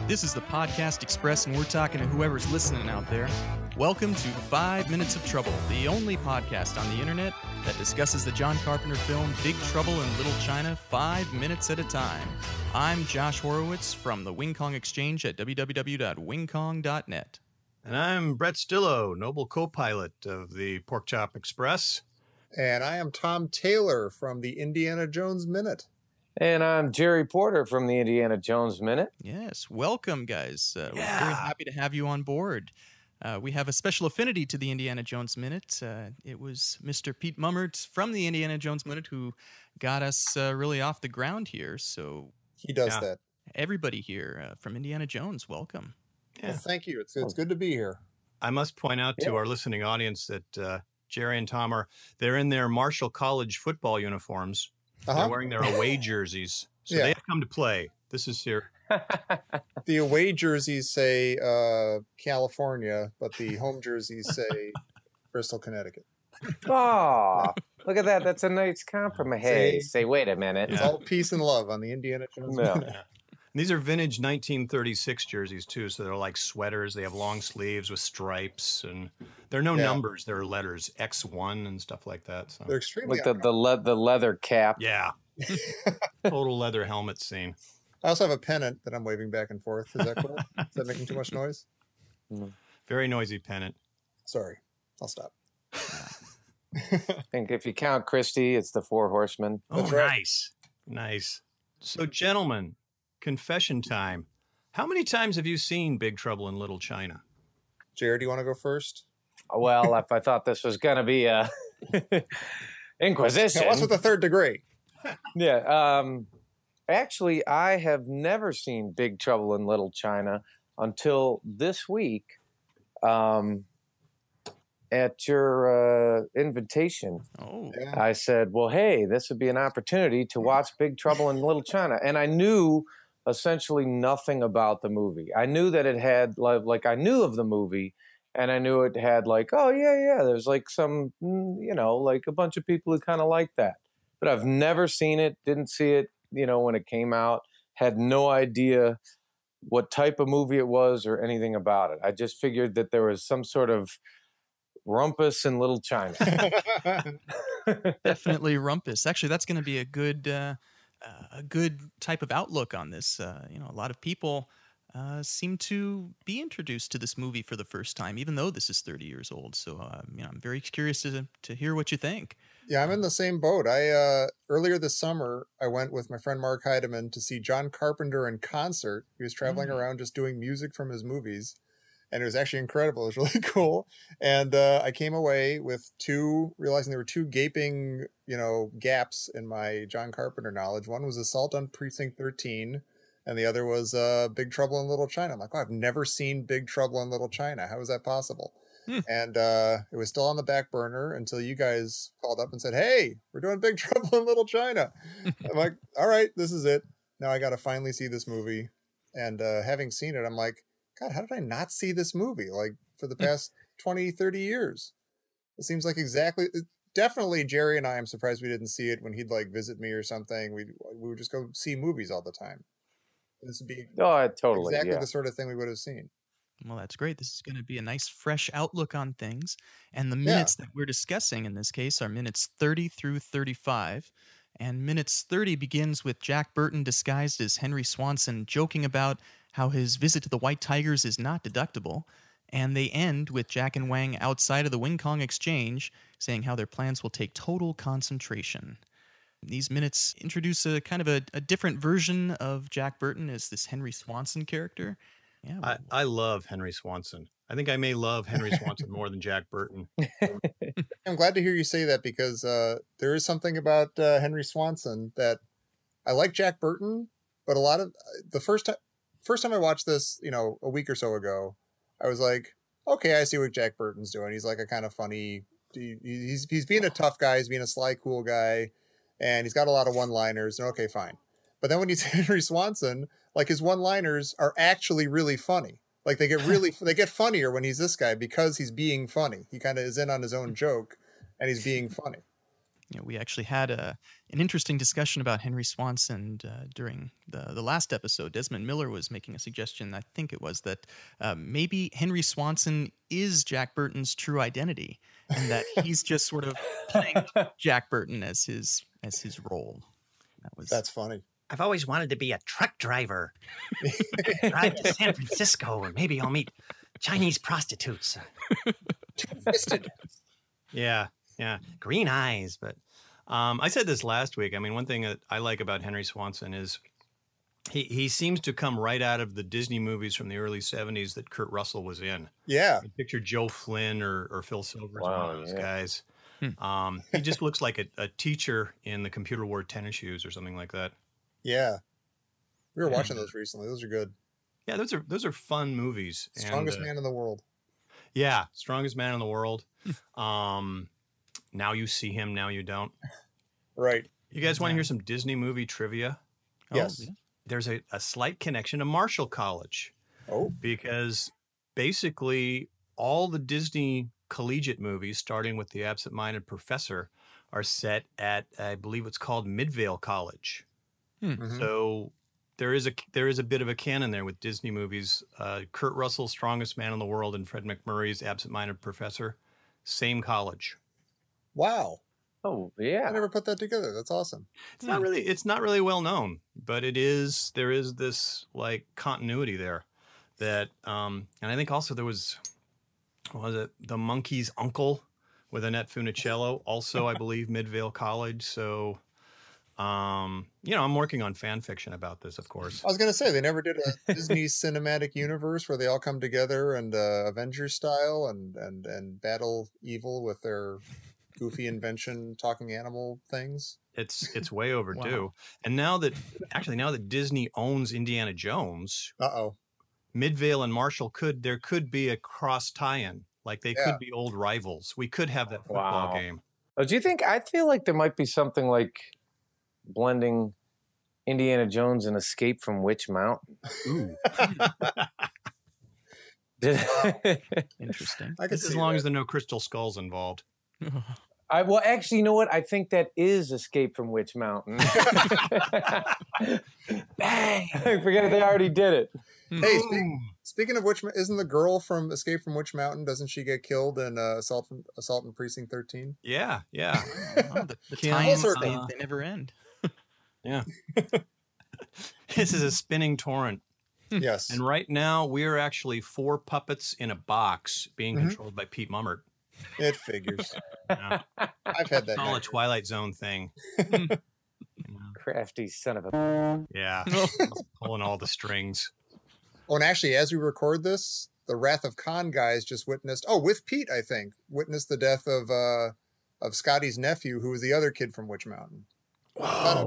This is the Podcast Express, and we're talking to whoever's listening out there. Welcome to 5 Minutes of Trouble, the only podcast on the internet that discusses the John Carpenter film Big Trouble in Little China 5 minutes at a time. I'm Josh Horowitz from the Wing Kong Exchange at www.wingkong.net. And I'm Brett Stillo, noble co-pilot of the Pork Chop Express. And I am Tom Taylor from the Indiana Jones Minute. And I'm Jerry Porter from the Indiana Jones Minute. Yes, welcome, guys. We're very happy to have you on board. We have a special affinity to the Indiana Jones Minute. It was Mr. Pete Mummert from the Indiana Jones Minute who got us really off the ground here. So he does that. Everybody here from Indiana Jones, welcome. Yeah. Well, thank you. It's good to be here. I must point out to our listening audience that Jerry and Tom they're in their Marshall College football uniforms. They're wearing their away jerseys, so they have come to play. This is here. The away jerseys say California, but the home jerseys say Bristol, Connecticut. Oh, look at that. That's a nice compliment. Hey, say, wait a minute. It's all peace and love on the Indiana Jones Minute. Yeah. These are vintage 1936 jerseys, too, so they're like sweaters. They have long sleeves with stripes, and there are no numbers. There are letters, X1 and stuff like that. So. They're extremely With the leather cap. Yeah. Total leather helmet scene. I also have a pennant that I'm waving back and forth. Is that cool? Is that making too much noise? Very noisy pennant. Sorry. I'll stop. I think if you count Christie, it's the Four Horsemen. Oh, nice. Nice. So, gentlemen, confession time. How many times have you seen Big Trouble in Little China? Jared, do you want to go first? Well, if I thought this was going to be a Inquisition. Now, what's with the third degree? Actually, I have never seen Big Trouble in Little China until this week at your invitation. Oh. Yeah. I said, well, hey, this would be an opportunity to watch Big Trouble in Little China. And I knew essentially nothing about the movie. I knew that it had, like I knew of the movie, and I knew it had like, oh, yeah, there's like some, like a bunch of people who kind of like that. But I've never seen it, didn't see it, when it came out, had no idea what type of movie it was or anything about it. I just figured that there was some sort of rumpus in Little China. Definitely rumpus. Actually, that's going to be a good type of outlook on this. A lot of people seem to be introduced to this movie for the first time, even though this is 30 years old. So, I'm very curious to hear what you think. Yeah, I'm in the same boat. Earlier this summer, I went with my friend Mark Heidemann to see John Carpenter in concert. He was traveling around just doing music from his movies, and it was actually incredible. It was really cool. And I came away with realizing there were two gaping, gaps in my John Carpenter knowledge. One was Assault on Precinct 13, and the other was Big Trouble in Little China. I'm like, I've never seen Big Trouble in Little China. How is that possible? And it was still on the back burner until you guys called up and said, hey, we're doing Big Trouble in Little China. I'm like, all right, this is it. Now I got to finally see this movie. And having seen it, I'm like, God, how did I not see this movie? Like for the past 20, 30 years. It seems like definitely Jerry and I'm surprised we didn't see it when he'd like visit me or something. We would just go see movies all the time. This would be exactly the sort of thing we would have seen. Well, that's great. This is going to be a nice, fresh outlook on things. And the minutes that we're discussing in this case are minutes 30 through 35. And minutes 30 begins with Jack Burton disguised as Henry Swanson joking about how his visit to the White Tigers is not deductible. And they end with Jack and Wang outside of the Wing Kong Exchange saying how their plans will take total concentration. These minutes introduce a kind of a different version of Jack Burton as this Henry Swanson character. Yeah, I love Henry Swanson. I think I may love Henry Swanson more than Jack Burton. I'm glad to hear you say that because there is something about Henry Swanson that I like Jack Burton, but a lot of the first time I watched this, a week or so ago, I was like, okay, I see what Jack Burton's doing. He's like a kind of funny, he's being a tough guy. He's being a sly, cool guy, and he's got a lot of one-liners. And okay, fine. But then when he's Henry Swanson, like his one-liners are actually really funny. Like they get funnier when he's this guy because he's being funny. He kind of is in on his own joke and he's being funny. We actually had an interesting discussion about Henry Swanson during the last episode. Desmond Miller was making a suggestion, I think it was, that maybe Henry Swanson is Jack Burton's true identity, and that he's just sort of playing Jack Burton as his role. That's funny. I've always wanted to be a truck driver. Drive to San Francisco, and maybe I'll meet Chinese prostitutes. Two-fisted. Yeah. Green eyes. But I said this last week. I mean, one thing that I like about Henry Swanson is he seems to come right out of the Disney movies from the early 70s that Kurt Russell was in. Yeah. I picture Joe Flynn or Phil Silvers, one of those guys. Hmm. He just looks like a teacher in the Computer Wore Tennis Shoes or something like that. Yeah. We were watching those recently. Those are good. Yeah, those are fun movies. Strongest Man in the World. Yeah, Strongest Man in the World. Now You See Him, Now You Don't. Right. You guys want to hear some Disney movie trivia? Yes. Oh, yeah. There's a slight connection to Marshall College. Oh. Because basically all the Disney collegiate movies, starting with The Absent-Minded Professor, are set at, I believe it's called Midvale College. Mm-hmm. So there is a bit of a canon there with Disney movies. Kurt Russell's Strongest Man in the World and Fred MacMurray's Absent-Minded Professor, same college. Wow. Oh, yeah. I never put that together. That's awesome. It's not really well known, but there is this like continuity there that, and I think also there was it The Monkey's Uncle with Annette Funicello, also, I believe, Midvale College. So, I'm working on fan fiction about this, of course. I was going to say, they never did a Disney cinematic universe where they all come together and Avengers style and battle evil with their goofy invention talking animal things. It's way overdue. Wow. And now that Disney owns Indiana Jones, Midvale and Marshall could be a cross tie-in. Like they could be old rivals. We could have that football game. Oh, do you think? I feel like there might be something like blending Indiana Jones and Escape from Witch Mountain. Ooh. Interesting. I could As long as there are no crystal skulls involved. Well, actually, you know what? I think that is Escape from Witch Mountain. Bang! Forget it. They already did it. Hey, speaking of which, isn't the girl from Escape from Witch Mountain? Doesn't she get killed in Assault in Precinct 13? Yeah. The times, they never end. Yeah. This is a spinning torrent. Yes. And right now, we are actually 4 puppets in a box being controlled by Pete Mummert. It figures. Yeah. I've had that. It's all a Twilight Zone thing. Crafty son of a... Yeah. Pulling all the strings. Oh, and actually, as we record this, the Wrath of Khan guys just witnessed, with Pete, I think, witnessed the death of Scotty's nephew, who was the other kid from Witch Mountain. Whoa.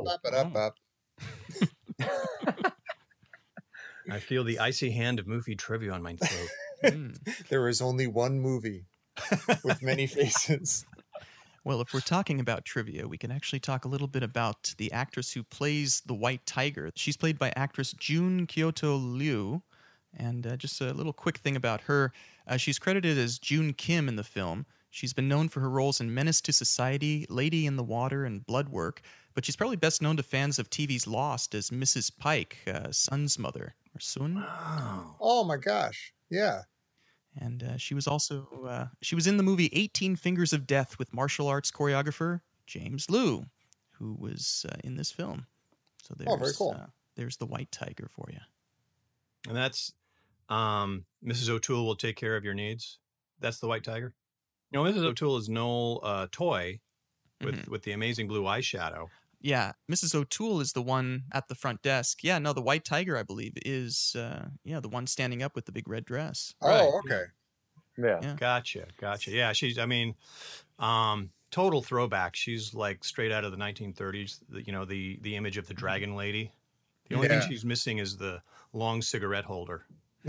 I feel the icy hand of movie trivia on my throat. There is only one movie with many faces. Well, if we're talking about trivia, we can actually talk a little bit about the actress who plays the White Tiger. She's played by actress June Kyoto Liu. And just a little quick thing about her. She's credited as June Kim in the film. She's been known for her roles in Menace to Society, Lady in the Water, and Blood Work. But she's probably best known to fans of TV's Lost as Mrs. Pike, Sun's mother, or Sun. Oh, my gosh. Yeah. And she was also she was in the movie 18 Fingers of Death with martial arts choreographer James Liu, who was in this film. So there's, very cool. There's the White Tiger for you. And that's Mrs. O'Toole will take care of your needs. That's the White Tiger. You know, Mrs. O'Toole is Noel Toy with the amazing blue eyeshadow. Yeah, Mrs. O'Toole is the one at the front desk. Yeah, no, the White Tiger, I believe, is the one standing up with the big red dress. Oh, okay. Yeah. Gotcha. Yeah, she's, total throwback. She's like straight out of the 1930s, the image of the Dragon Lady. The only thing she's missing is the long cigarette holder.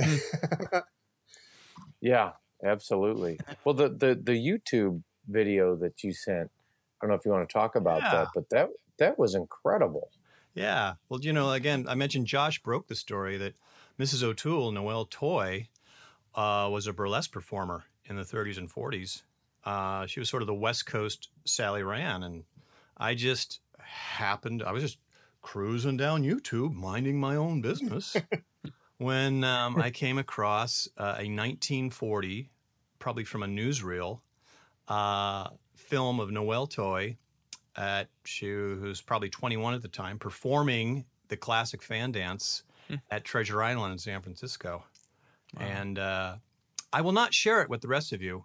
Yeah, absolutely. Well, the YouTube video that you sent, I don't know if you want to talk about that, but that was incredible. Yeah. Well, again, I mentioned Josh broke the story that Mrs. O'Toole, Noel Toy, was a burlesque performer in the 30s and 40s. She was sort of the West Coast Sally Rand, and I just I was just cruising down YouTube, minding my own business, when I came across a 1940, probably from a newsreel, film of Noelle Toy. She was probably 21 at the time, performing the classic fan dance at Treasure Island in San Francisco. Wow. And I will not share it with the rest of you.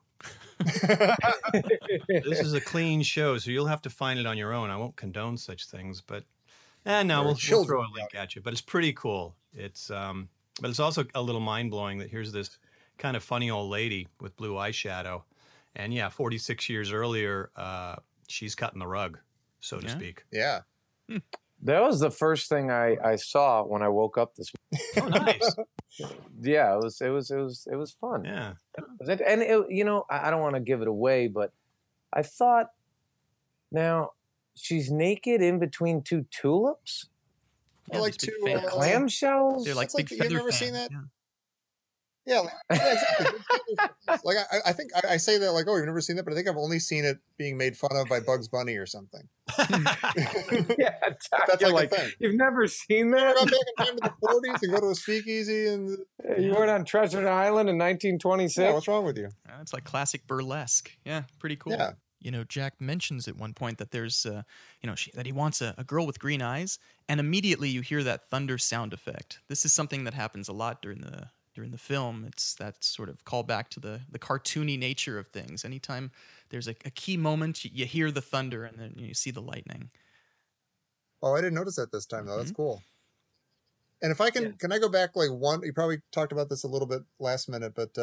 This is a clean show, so you'll have to find it on your own. I won't condone such things, but we'll throw a link at you. But it's pretty cool. It's but it's also a little mind blowing that here's this kind of funny old lady with blue eyeshadow, and 46 years earlier, she's cutting the rug, so to speak. Yeah. That was the first thing I saw when I woke up this morning. Oh, nice. Yeah, it was fun. Yeah. And I don't want to give it away, but I thought, now she's naked in between two tulips. I like two clamshells. They're like big feather. You've never seen that? Yeah, exactly. Like I think I say that like, oh, you've never seen that, but I think I've only seen it being made fun of by Bugs Bunny or something. Yeah, that's like a thing. You've never seen that? You go back in time to the 40s and go to a speakeasy and you weren't on Treasure Island in 1926. Yeah, what's wrong with you? It's like classic burlesque. Yeah, pretty cool. Yeah. Jack mentions at one point that there's, that he wants a girl with green eyes, and immediately you hear that thunder sound effect. This is something that happens a lot during the film. It's that sort of callback to the cartoony nature of things. Anytime there's a key moment, you hear the thunder and then you see the lightning. Oh, I didn't notice that this time though. That's cool. And if I can I go back like one? You probably talked about this a little bit last minute, but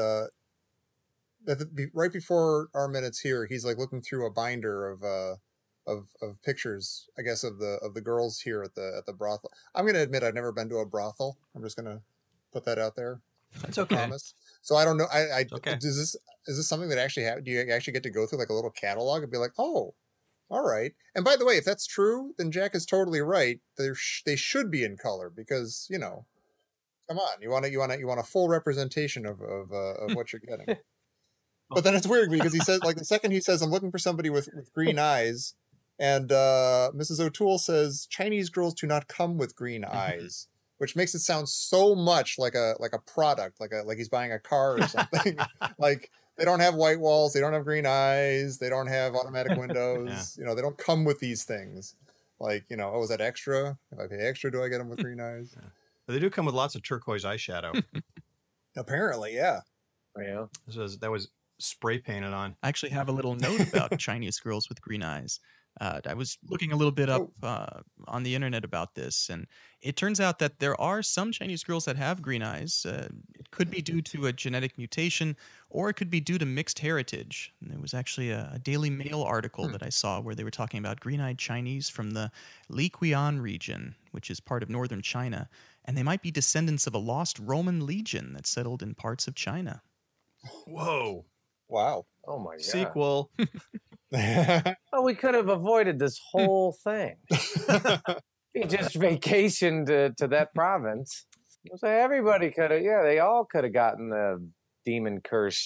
right before our minutes here, he's like looking through a binder of pictures, I guess, of the girls here at the brothel. I'm going to admit I've never been to a brothel. I'm just going to put that out there. That's okay. Promise. So I don't know. Okay. Is this something that actually happens? Do you actually get to go through like a little catalog and be like, oh, all right. And by the way, if that's true, then Jack is totally right. They should be in color because come on, you want a full representation of what you're getting. But then it's weird because he says, like, the second he says, I'm looking for somebody with green eyes, and Mrs. O'Toole says, Chinese girls do not come with green eyes, which makes it sound so much like a product, like he's buying a car or something. Like, they don't have white walls, they don't have green eyes, they don't have automatic windows, they don't come with these things. Like, oh, is that extra? If I pay extra, do I get them with green eyes? Yeah. But they do come with lots of turquoise eyeshadow. Apparently, yeah. Yeah. That was spray painted on. I actually have a little note about Chinese girls with green eyes. I was looking a little bit up on the internet about this, and it turns out that there are some Chinese girls that have green eyes. It could be due to a genetic mutation, or it could be due to mixed heritage. And there was actually a Daily Mail article that I saw where they were talking about green-eyed Chinese from the Liquian region, which is part of northern China, and they might be descendants of a lost Roman legion that settled in parts of China. Whoa. Wow. Oh my God. Sequel. Well, we could have avoided this whole thing. We just vacationed to that province. So everybody could have, they all could have gotten the demon curse,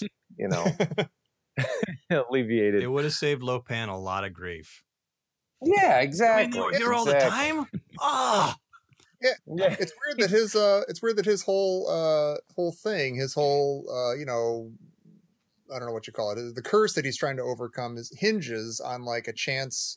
alleviated. It would have saved Lopan a lot of grief. Yeah, exactly. I mean, you're all the time? Ah! Yeah. It's weird that his whole thing, his whole, I don't know what you call it. The curse that he's trying to overcome hinges on like a chance,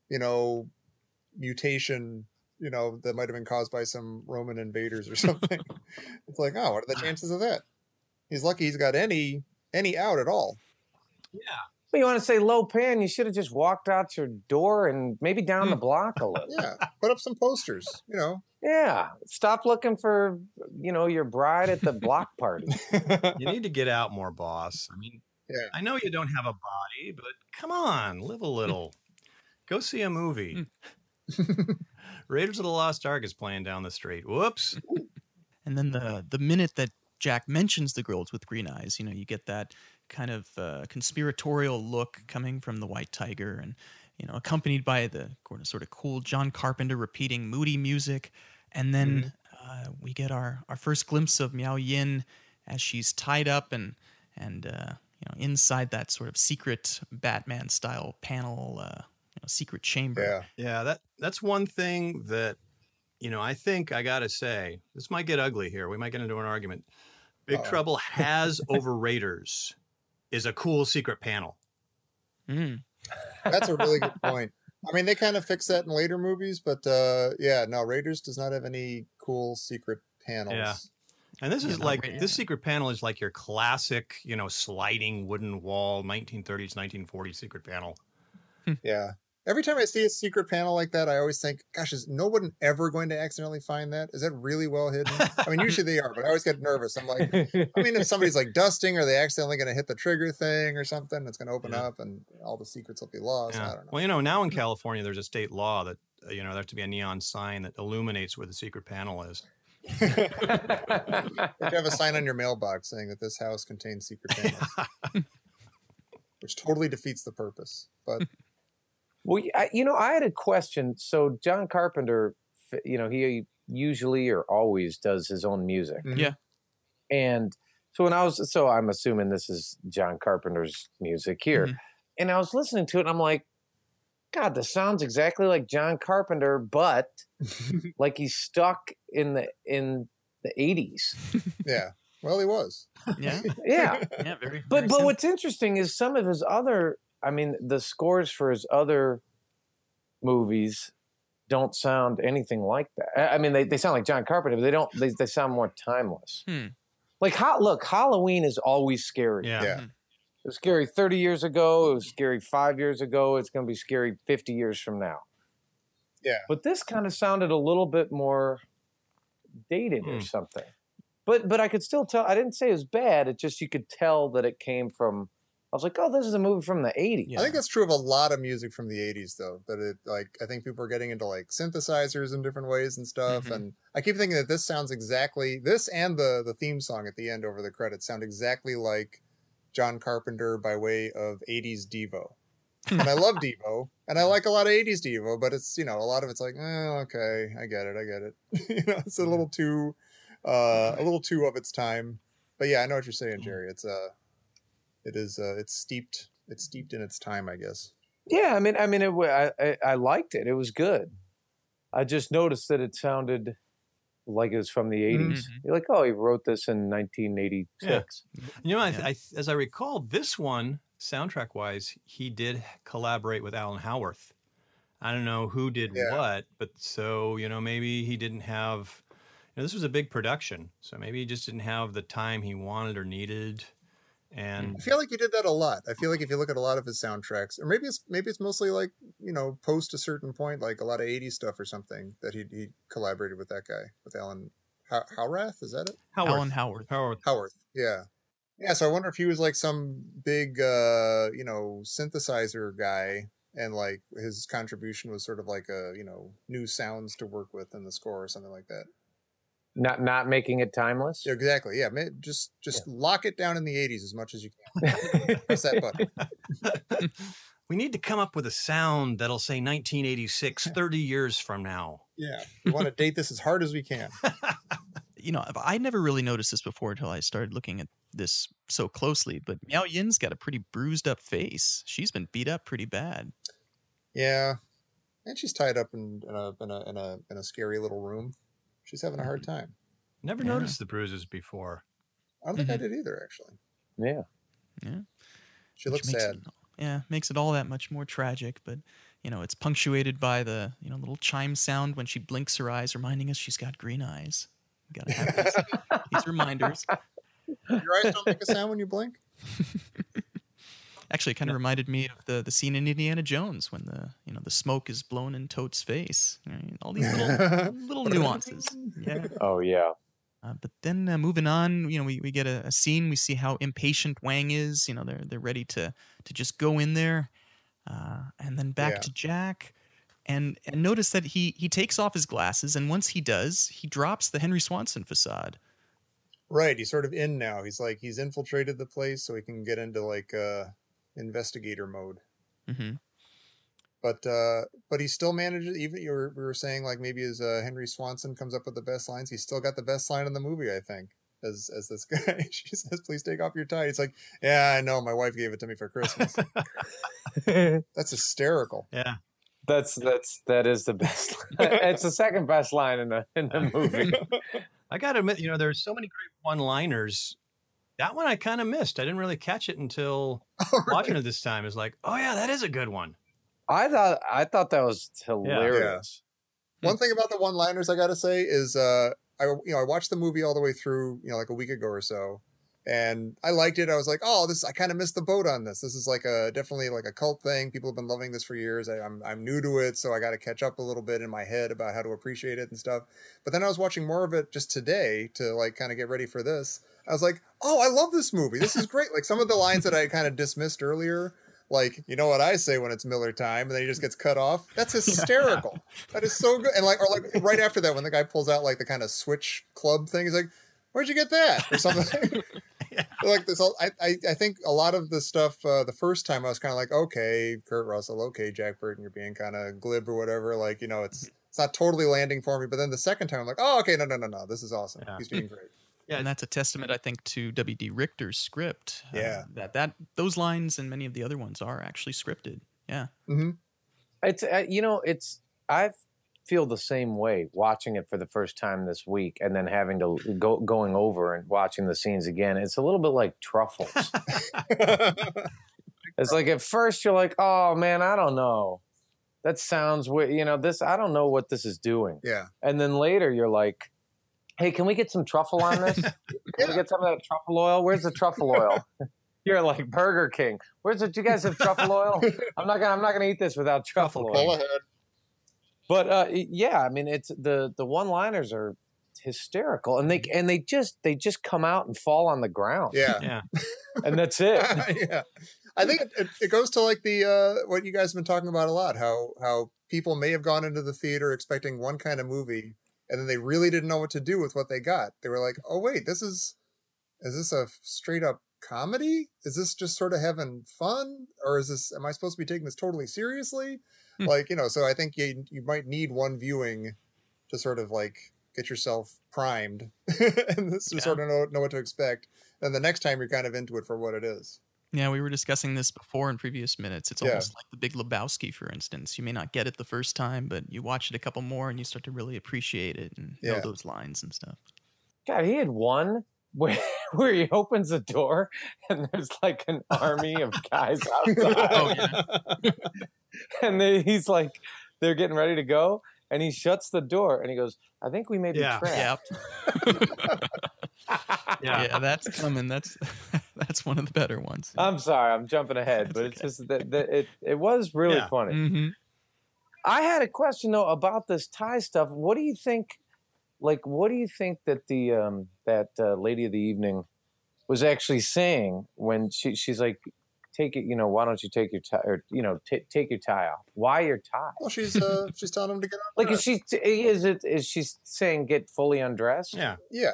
mutation, that might have been caused by some Roman invaders or something. It's like, oh, what are the chances of that? He's lucky he's got any out at all. Yeah. Well, you want to say Lopan, you should have just walked out your door and maybe down the block a little. Yeah. Put up some posters, Yeah. Stop looking for, your bride at the block party. You need to get out more, boss. I mean, I know you don't have a body, but come on, live a little. Go see a movie. Raiders of the Lost Ark is playing down the street. Whoops. And then the minute that Jack mentions the girls with green eyes, you get that kind of conspiratorial look coming from the White Tiger, and accompanied by the sort of cool John Carpenter repeating moody music. And then we get our first glimpse of Miao Yin as she's tied up and inside that sort of secret Batman style panel, secret chamber. Yeah. Yeah, that's one thing that, I think I got to say, this might get ugly here. We might get into an argument. Big Trouble has over Raiders is a cool secret panel. Mm. That's a really good point. I mean, they kind of fix that in later movies, but no, Raiders does not have any cool secret panels. Yeah. And this is Yeah. this secret panel is like your classic, sliding wooden wall, 1930s, 1940s secret panel. Yeah. Every time I see a secret panel like that, I always think, gosh, is no one ever going to accidentally find that? Is that really well hidden? I mean, usually they are, but I always get nervous. I'm like, if somebody's like dusting, are they accidentally going to hit the trigger thing or something? It's going to open up and all the secrets will be lost. Yeah. I don't know. Well, now in California, there's a state law that, there has to be a neon sign that illuminates where the secret panel is. You have a sign on your mailbox saying that this house contains secret panels, which totally defeats the purpose. But Well, I had a question. So John Carpenter, he usually or always does his own music. Mhm. Yeah. And so I'm assuming this is John Carpenter's music here. Mhm. And I was listening to it and I'm like, God, this sounds exactly like John Carpenter, but like he's stuck in the 80s. yeah, well, he was. Yeah. Yeah. Yeah. Very. But very what's interesting is some of his other, the scores for his other movies don't sound anything like that. I mean, they sound like John Carpenter, but they don't. They sound more timeless. Like, Halloween is always scary. Yeah. Yeah. It was scary 30 years ago. It was scary 5 years ago. It's going to be scary 50 years from now. Yeah. But this kind of sounded a little bit more dated or something. But I could still tell. I didn't say it was bad. It just, you could tell that it came from. I was like, oh, this is a movie from the 80s. Yeah. I think that's true of a lot of music from the 80s, though. That I think people are getting into like synthesizers in different ways and stuff. Mhm. And I keep thinking that this sounds exactly, this and the theme song at the end over the credits sound exactly like John Carpenter by way of 80s Devo. And I love Devo, and I like a lot of 80s Devo, but it's, a lot of it's like, okay, I get it. It's a little too of its time. But yeah, I know what you're saying, Jerry. It's steeped in its time, I guess. Yeah, I liked it. It was good. I just noticed that it sounded like it was from the 80s. You're like, oh, he wrote this in 1986. I as I recall, this one, soundtrack-wise, he did collaborate with Alan Howarth. I don't know who did what, but so, maybe he didn't have... this was a big production, so maybe he just didn't have the time he wanted or needed. And I feel like he did that a lot. I feel like if you look at a lot of his soundtracks, or maybe it's mostly like, post a certain point, like a lot of 80s stuff or something, that he collaborated with that guy, with Alan Howarth, is that it? Alan Howarth. Howarth, yeah. Yeah, so I wonder if he was like some big, synthesizer guy, and like his contribution was sort of like a, new sounds to work with in the score or something like that. Not making it timeless. Yeah, exactly. Yeah, just lock it down in the 80s as much as you can. Press that button. We need to come up with a sound that'll say 1986, 30 years from now. Yeah, we want to date this as hard as we can. I never really noticed this before until I started looking at this so closely. But Miao Yin's got a pretty bruised up face. She's been beat up pretty bad. Yeah, and she's tied up in a scary little room. She's having a hard time. Never noticed the bruises before. I don't think I did either, actually. Yeah. Yeah. She looks sad. Makes it all that much more tragic. But, it's punctuated by the, little chime sound when she blinks her eyes, reminding us she's got green eyes. You gotta have these reminders. Your eyes don't make a sound when you blink? Actually, it kind of reminded me of the scene in Indiana Jones when the smoke is blown in Toad's face. All these little nuances. Yeah. Oh yeah. But then moving on, we get a scene. We see how impatient Wang is. They're ready to just go in there, and then back to Jack, and notice that he takes off his glasses, and once he does, he drops the Henry Swanson facade. Right. He's sort of in now. He's infiltrated the place, so he can get into like investigator mode. Mm-hmm. But he still manages. Even we were saying like maybe as Henry Swanson comes up with the best lines, he's still got the best line in the movie, I think. As this guy, she says, "Please take off your tie." He's like, "Yeah, I know. My wife gave it to me for Christmas." That's hysterical. Yeah. That is the best. It's the second best line in the movie. I got to admit, there's so many great one-liners. That one I kind of missed. I didn't really catch it until watching it this time. It's like, oh yeah, that is a good one. I thought that was hilarious. Yeah. One thing about the one-liners I got to say is, I watched the movie all the way through, like a week ago or so, and I liked it. I was like, oh, I kind of missed the boat on this. This is definitely like a cult thing. People have been loving this for years. I'm new to it, so I got to catch up a little bit in my head about how to appreciate it and stuff. But then I was watching more of it just today to like kind of get ready for this. I was like, oh, I love this movie. This is great. Like some of the lines that I kind of dismissed earlier, like, you know what I say when it's Miller time, and then he just gets cut off. That's hysterical. That is so good. And like right after that, when the guy pulls out like the kind of switch club thing, he's like, where'd you get that? Or something. Like this, I think a lot of the stuff the first time I was kind of like, okay, Kurt Russell, okay, Jack Burton, you're being kind of glib or whatever. Like, it's not totally landing for me. But then the second time I'm like, oh, okay, no, this is awesome. Yeah. He's being great. Yeah, and that's a testament, I think, to W.D. Richter's script. Yeah, that those lines and many of the other ones are actually scripted. Yeah, it's I feel the same way watching it for the first time this week, and then having to going over and watching the scenes again. It's a little bit like Truffles. It's like at first you're like, oh man, I don't know, that sounds weird. This, I don't know what this is doing. Yeah, and then later you're like, hey, can we get some truffle on this? Can we get some of that truffle oil? Where's the truffle oil? You're like Burger King. Where's it? Do you guys have truffle oil? I'm not gonna eat this without truffle oil. Go ahead. But yeah, I mean, it's the one-liners are hysterical, and they just come out and fall on the ground. Yeah, and that's it. Yeah, I think it goes to like the what you guys have been talking about a lot. How people may have gone into the theater expecting one kind of movie, and then they really didn't know what to do with what they got. They were like, oh wait, is this a straight up comedy? Is this just sort of having fun, or am I supposed to be taking this totally seriously? Like, so I think you might need one viewing to sort of like get yourself primed and to sort of know what to expect. And the next time you're kind of into it for what it is. Yeah, we were discussing this before in previous minutes. It's almost like The Big Lebowski, for instance. You may not get it the first time, but you watch it a couple more and you start to really appreciate it and know those lines and stuff. God, he had one where he opens the door and there's like an army of guys outside. Oh, yeah. And he's like, they're getting ready to go, and he shuts the door and he goes, I think we may be trapped. Yeah, that's coming. That's one of the better ones. I'm sorry, I'm jumping ahead, but it's just that it was really funny. Mm-hmm. I had a question though about this tie stuff. What do you think? Like, what do you think that the that lady of the evening was actually saying when she's like, take it, why don't you take your tie, or take your tie off? Why your tie? Well, she's telling him to get like, is she saying get fully undressed? Yeah.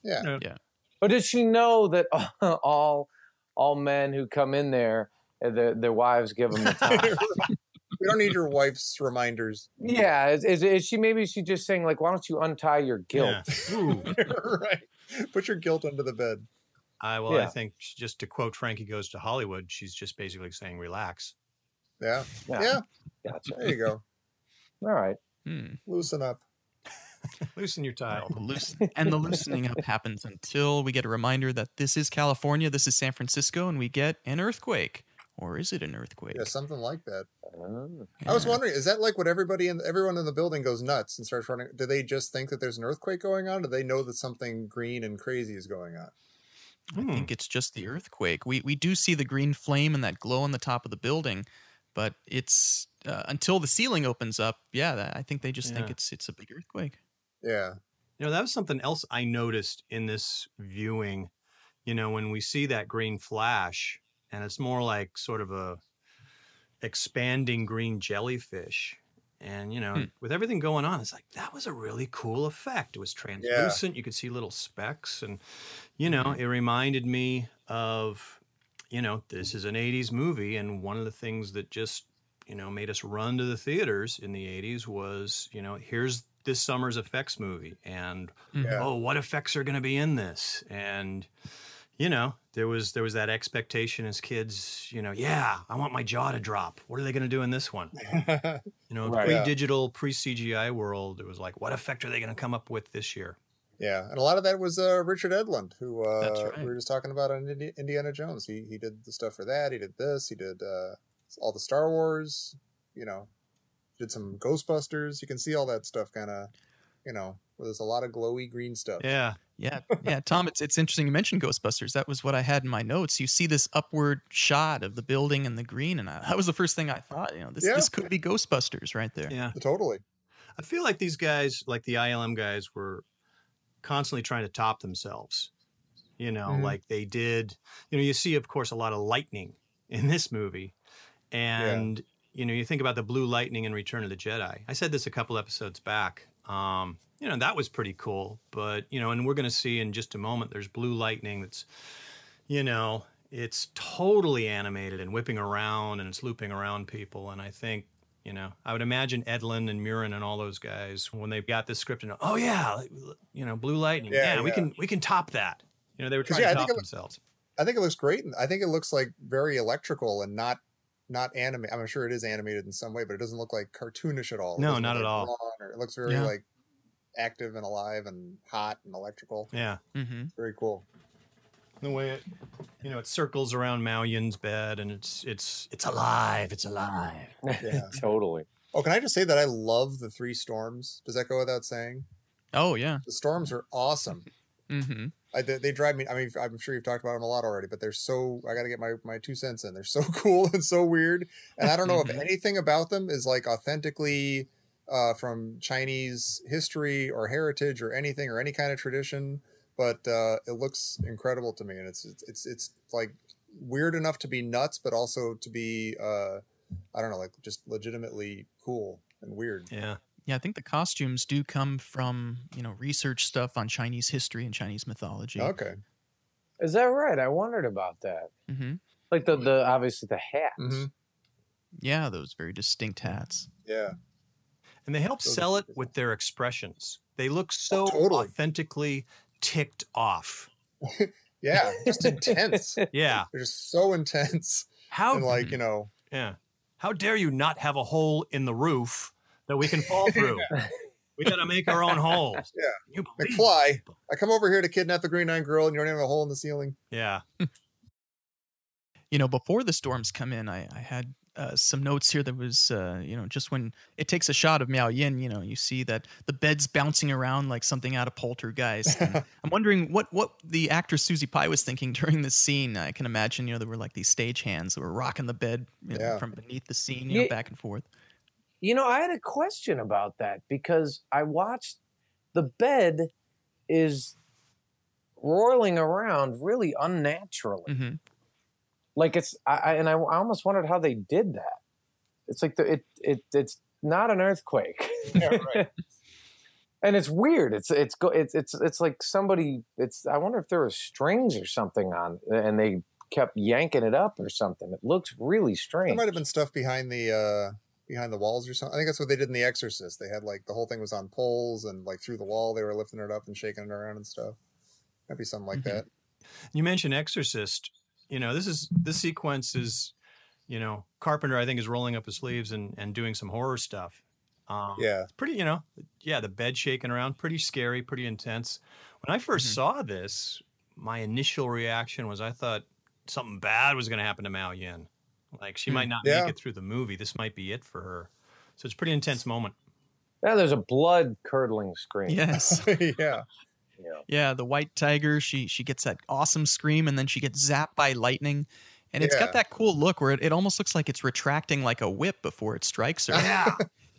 But did she know that all men who come in there, their wives give them the tie? We don't need your wife's reminders. Yeah, is she, maybe she just saying like, why don't you untie your guilt? Right. Put your guilt under the bed. I think just to quote Frankie Goes to Hollywood, she's just basically saying relax. Yeah. Gotcha. There you go. All right. Loosen up. Loosen your tie. And the loosening up happens until we get a reminder that this is California, this is San Francisco, and we get an earthquake. Or is it an earthquake? Yeah, something like that. I was wondering, is that like what everyone in the building goes nuts and starts running? Do they just think that there's an earthquake going on? Or do they know that something green and crazy is going on? I think it's just the earthquake. We do see the green flame and that glow on the top of the building, but it's until the ceiling opens up. Yeah, I think they just think it's a big earthquake. Yeah. That was something else I noticed in this viewing. When we see that green flash, and it's more like sort of a expanding green jellyfish. And, with everything going on, it's like, that was a really cool effect. It was translucent. You could see little specks. And, it reminded me of, this is an 80s movie. And one of the things that just, made us run to the theaters in the 80s was, here's this summer's effects movie. And, what effects are going to be in this? And, you know, there was that expectation as kids, you know, yeah, I want my jaw to drop. What are they going to do in this one? You know, Right. pre-digital, pre-CGI world, it was like, what effect are they going to come up with this year? Yeah, and a lot of that was Richard Edlund, who That's right. we were just talking about on Indiana Jones. He did the stuff for that. He did this. He did all the Star Wars. You know, did some Ghostbusters. You can see all that stuff kind of, you know, where there's a lot of glowy green stuff. Yeah. Yeah, Tom, it's interesting you mentioned Ghostbusters. That was what I had in my notes. You see this upward shot of the building and the green, and that was the first thing I thought. You know, this could be Ghostbusters right there. Yeah. Totally. I feel like these guys, like the ILM guys, were constantly trying to top themselves. You know, like they did, you know, you see, of course, a lot of lightning in this movie. And, you know, you think about the blue lightning in Return of the Jedi. I said this a couple episodes back. You know, that was pretty cool. But, you know, and we're going to see in just a moment, there's blue lightning that's, you know, it's totally animated and whipping around and it's looping around people. And I think, you know, I would imagine Edlund and Murin and all those guys, when they got this script and, oh yeah, you know, blue lightning. Yeah, we can top that. You know, they were trying to top themselves. I think it looks great. I think it looks like very electrical and not animated. I'm sure it is animated in some way, but it doesn't look like cartoonish at all. No, not at all. It looks very like active and alive and hot and electrical. Yeah. It's very cool. The way it, you know, it circles around Mao Yin's bed and it's alive. It's alive. Yeah. Totally. Oh, can I just say that I love the 3 storms? Does that go without saying? Oh, yeah. The storms are awesome. They drive me. I mean, I'm sure you've talked about them a lot already, but they're so. I got to get my 2 cents in. They're so cool and so weird, and I don't know if anything about them is like authentically from Chinese history or heritage or anything or any kind of tradition. But it looks incredible to me, and it's like weird enough to be nuts, but also to be I don't know, like just legitimately cool and weird. Yeah. Yeah, I think the costumes do come from, you know, research stuff on Chinese history and Chinese mythology. Okay. Is that right? I wondered about that. Like the obviously the hats. Yeah, those very distinct hats. Yeah. And they help sell it with their expressions. They look so authentically ticked off. Yeah, just intense. Yeah. They're just so intense. How, like, you know. Yeah. How dare you not have a hole in the roof that we can fall through? We got to make our own holes. Yeah. McFly, I come over here to kidnap the Green Eyed Girl and you don't have a hole in the ceiling. Yeah. You know, before the storms come in, I had some notes here that was, you know, just when it takes a shot of Miao Yin, you know, you see that the bed's bouncing around like something out of Poltergeist. I'm wondering what the actress Susie Pye was thinking during this scene. I can imagine, you know, there were like these stage hands that were rocking the bed, you know, from beneath the scene, you know, back and forth. You know, I had a question about that because I watched the bed is rolling around really unnaturally. Like I almost wondered how they did that. It's like it's not an earthquake. Yeah, right. And it's weird. It's like somebody. I wonder if there were strings or something on, and they kept yanking it up or something. It looks really strange. There might have been stuff behind the walls or something. I think that's what they did in The Exorcist. They had like the whole thing was on poles and like through the wall they were lifting it up and shaking it around and stuff. Might be something like that. You mentioned Exorcist. You know, this sequence is, you know, Carpenter, I think, is rolling up his sleeves and doing some horror stuff. It's pretty, you know, the bed shaking around, pretty scary, pretty intense. When I first saw this, my initial reaction was I thought something bad was going to happen to Mao Yin. Like she might not make it through the movie. This might be it for her. So it's a pretty intense moment. Yeah, there's a blood-curdling scream. Yes. Yeah. Yeah, the white tiger, she gets that awesome scream and then she gets zapped by lightning. And it's got that cool look where it almost looks like it's retracting like a whip before it strikes her. Yeah.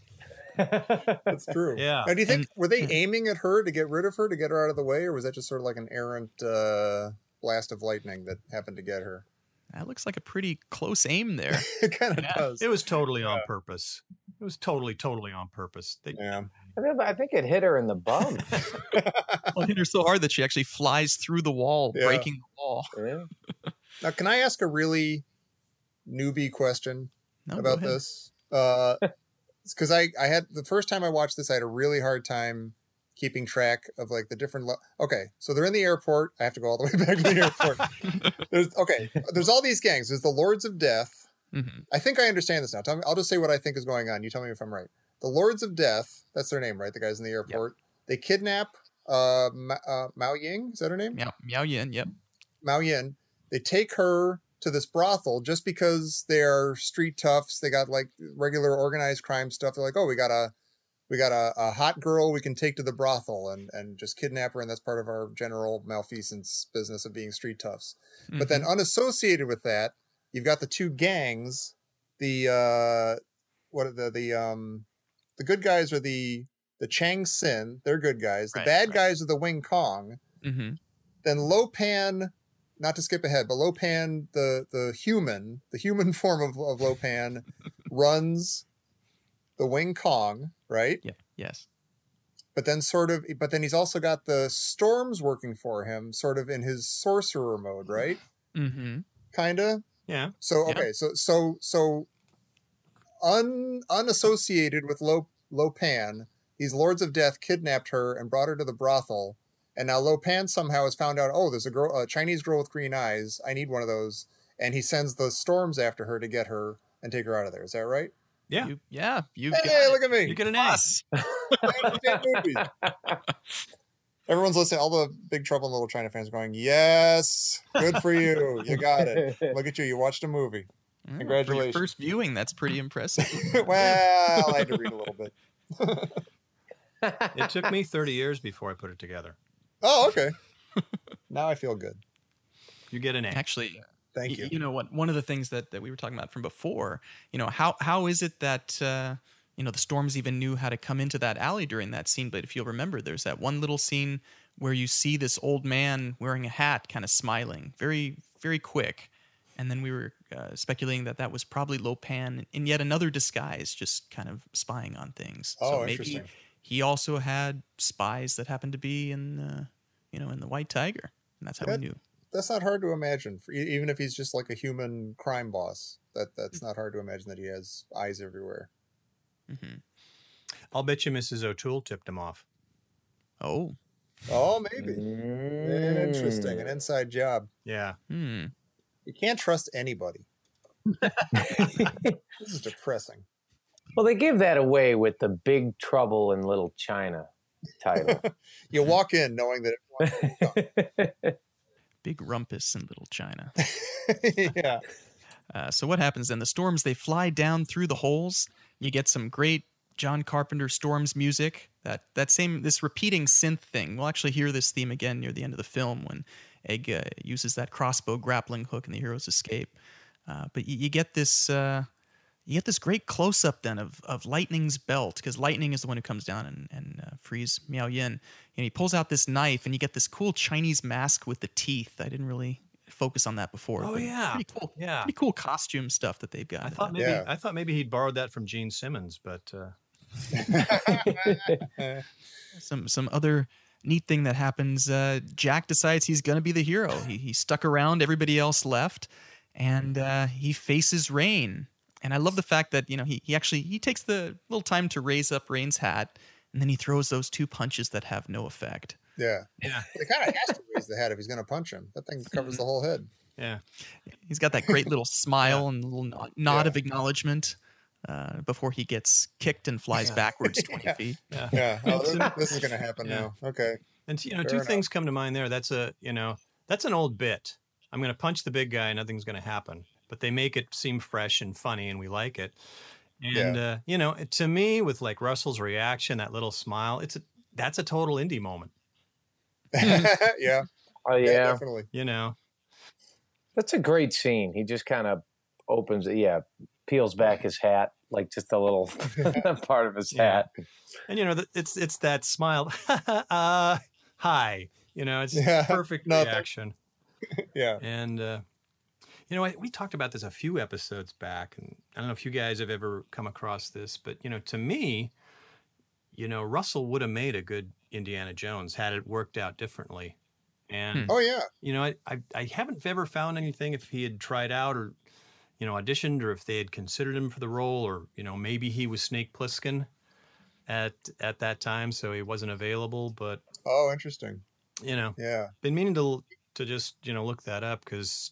That's true. Yeah. Now, do you think, were they aiming at her to get rid of her, to get her out of the way, or was that just sort of like an errant blast of lightning that happened to get her? That looks like a pretty close aim there. It kind of does. It was totally on purpose. It was totally on purpose. I think it hit her in the bum. Well, it hit her so hard that she actually flies through the wall, breaking the wall. Yeah. Now, can I ask a really newbie question about this? Because I had the first time I watched this, I had a really hard time keeping track of like the different. Okay, so they're in the airport. I have to go all the way back to the airport. There's all these gangs. There's the Lords of Death. Mm-hmm. I think I understand this now. Tell me, I'll just say what I think is going on. You tell me if I'm right. The Lords of Death. That's their name, right? The guys in the airport. Yep. They kidnap Mao Ying. Is that her name? Miao Yin. Yep. Mao Yin. They take her to this brothel just because they're street toughs. They got like regular organized crime stuff. They're like, oh, we got a hot girl we can take to the brothel and just kidnap her, and that's part of our general malfeasance business of being street toughs. Mm-hmm. But then unassociated with that, you've got the two gangs. The good guys are the Chang Sin. They're good guys. The bad guys are the Wing Kong. Mm-hmm. Then Lo Pan, not to skip ahead, but Lo Pan, the human form of Lo Pan, runs the Wing Kong, right? Yeah. Yes. But then he's also got the Storms working for him, sort of in his sorcerer mode, right? Mm-hmm. Kinda. Yeah. So okay, so unassociated with Lo Pan, these Lords of Death kidnapped her and brought her to the brothel. And now Lo Pan somehow has found out, oh, there's a Chinese girl with green eyes. I need one of those. And he sends the Storms after her to get her and take her out of there. Is that right? Yeah. Hey, look at me. You get an ass. Everyone's listening. All the Big Trouble in Little China fans are going, yes, good for you. You got it. Look at you. You watched a movie. Congratulations. For your first viewing, that's pretty impressive. Well, I had to read a little bit. It took me 30 years before I put it together. Oh, okay. Now I feel good. You get an A. Actually, thank you. You know what? One of the things that we were talking about from before, how is it that the Storms even knew how to come into that alley during that scene? But if you'll remember, there's that one little scene where you see this old man wearing a hat, kind of smiling, very, very quick. And then we were speculating that was probably Lo Pan in yet another disguise, just kind of spying on things. Oh, so maybe interesting. he also had spies that happened to be in the White Tiger, and that's how we knew. That's not hard to imagine. Even if he's just like a human crime boss, that's not hard to imagine that he has eyes everywhere. Mm-hmm. I'll bet you Mrs. O'Toole tipped him off. Oh, maybe. Interesting. An inside job. Yeah. You can't trust anybody. This is depressing. Well, they give that away with the Big Trouble in Little China title. You walk in knowing that Big rumpus in Little China. Yeah. So what happens then? The Storms, they fly down through the holes. You get some great John Carpenter Storms music. This repeating synth thing. We'll actually hear this theme again near the end of the film when Egg uses that crossbow grappling hook and the heroes escape. But you get this great close up then of Lightning's belt, because Lightning is the one who comes down and frees Miao Yin. And he pulls out this knife, and you get this cool Chinese mask with the teeth. I didn't really focus on that before. Oh yeah, pretty cool. Yeah, pretty cool costume stuff that they've got. I thought maybe he'd borrowed that from Gene Simmons, but some other neat thing that happens. Jack decides he's going to be the hero. He stuck around, everybody else left, and he faces Rain. And I love the fact that he takes the little time to raise up Rain's hat, and then he throws those two punches that have no effect. Yeah. It kind of has to raise the hat if he's going to punch him. That thing covers the whole head. Yeah. He's got that great little smile and a little nod of acknowledgement before he gets kicked and flies backwards 20 feet. Yeah. Oh, this is going to happen now. Okay. And two things come to mind there. That's that's an old bit. I'm going to punch the big guy, nothing's going to happen. But they make it seem fresh and funny, and we like it. And to me, with like Russell's reaction, that little smile, that's a total indie moment. Yeah. Oh yeah, definitely. That's a great scene. He just kind of opens it, peels back his hat, like just a little part of his hat. And it's that smile. Hi. It's perfect reaction. Yeah. And we talked about this a few episodes back, and I don't know if you guys have ever come across this, but to me, Russell would have made a good Indiana Jones had it worked out differently. And oh yeah, I haven't ever found anything if he had tried out or auditioned, or if they had considered him for the role, or maybe he was Snake Plissken. at that time, so he wasn't available. But Oh, interesting. you know, Yeah. been meaning to just look that up because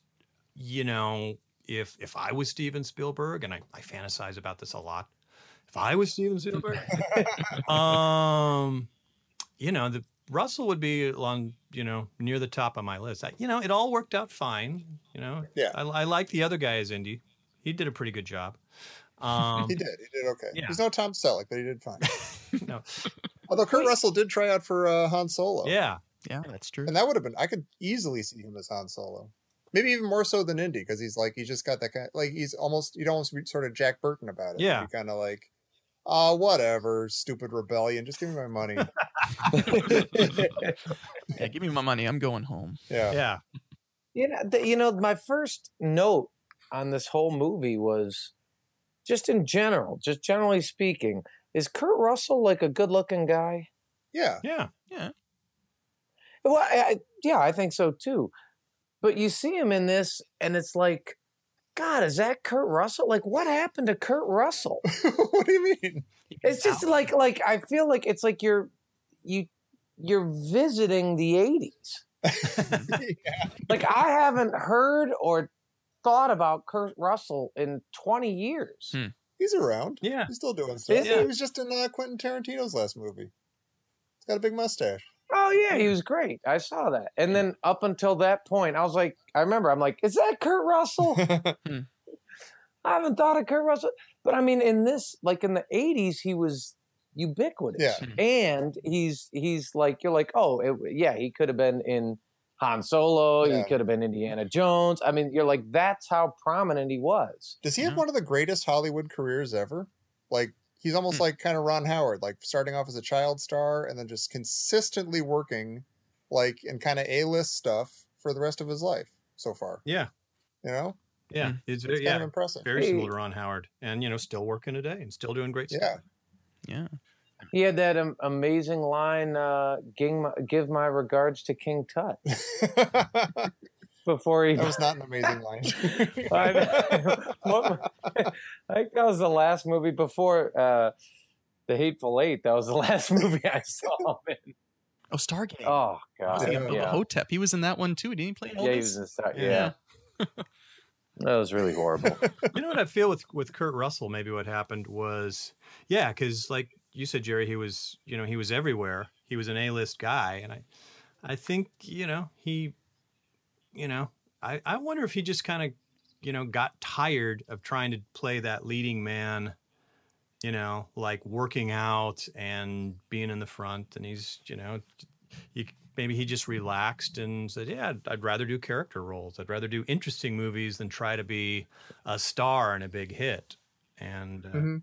if I was Steven Spielberg, and I fantasize about this a lot, if I was Steven Spielberg, the Russell would be along near the top of my list. It all worked out fine. Yeah. I like the other guy as Indy. He did a pretty good job. He did okay. Yeah. He's no Tom Selleck, but he did fine. No. Although Kurt Russell did try out for Han Solo. Yeah. Yeah, that's true. And that would have been, I could easily see him as Han Solo. Maybe even more so than Indy, because he's just got that kind of, you'd almost be sort of Jack Burton about it. Yeah. You're kind of like, oh, whatever, stupid rebellion. Just give me my money. Yeah, give me my money. I'm going home. Yeah. Yeah. My first note on this whole movie was just in general, just generally speaking, is Kurt Russell like a good-looking guy? Yeah. Yeah. Yeah. Well, I think so too. But you see him in this, and it's like, God, is that Kurt Russell? Like, what happened to Kurt Russell? What do you mean? It's just like I feel like it's like you're visiting the 80s. Yeah. Like, I haven't heard or thought about Kurt Russell in 20 years. He's around. Yeah. He's still doing stuff. Is he? He was just in Quentin Tarantino's last movie. He's got a big mustache. Oh, yeah, he was great. I saw that. And then up until that point, I'm like, is that Kurt Russell? I haven't thought of Kurt Russell. But I mean, in this, like in the 80s, he was ubiquitous. Yeah. And he's like, you're like, he could have been in Han Solo. Yeah. He could have been Indiana Jones. I mean, you're like, that's how prominent he was. Does he have one of the greatest Hollywood careers ever? Like, he's almost like kind of Ron Howard, like starting off as a child star and then just consistently working in kind of A-list stuff for the rest of his life so far. Yeah. Yeah. It's Kind of impressive. very similar to Ron Howard, and still working today and still doing great stuff. Yeah. He had that amazing line, give my regards to King Tut. Before he... That was not an amazing line. I think that was the last movie before The Hateful Eight. That was the last movie I saw him in. Oh, Stargate. Oh, God. Bubba Hotep. He was in that one too. Didn't he play Elvis? Yeah, he was in Stargate. Yeah. That was really horrible. You know what I feel with Kurt Russell? Maybe what happened was, because like you said, Jerry, he was everywhere. He was an A-list guy, and I think he. I wonder if he just kind of, got tired of trying to play that leading man, like working out and being in the front. And he's, maybe he just relaxed and said, yeah, I'd rather do character roles. I'd rather do interesting movies than try to be a star and a big hit. And,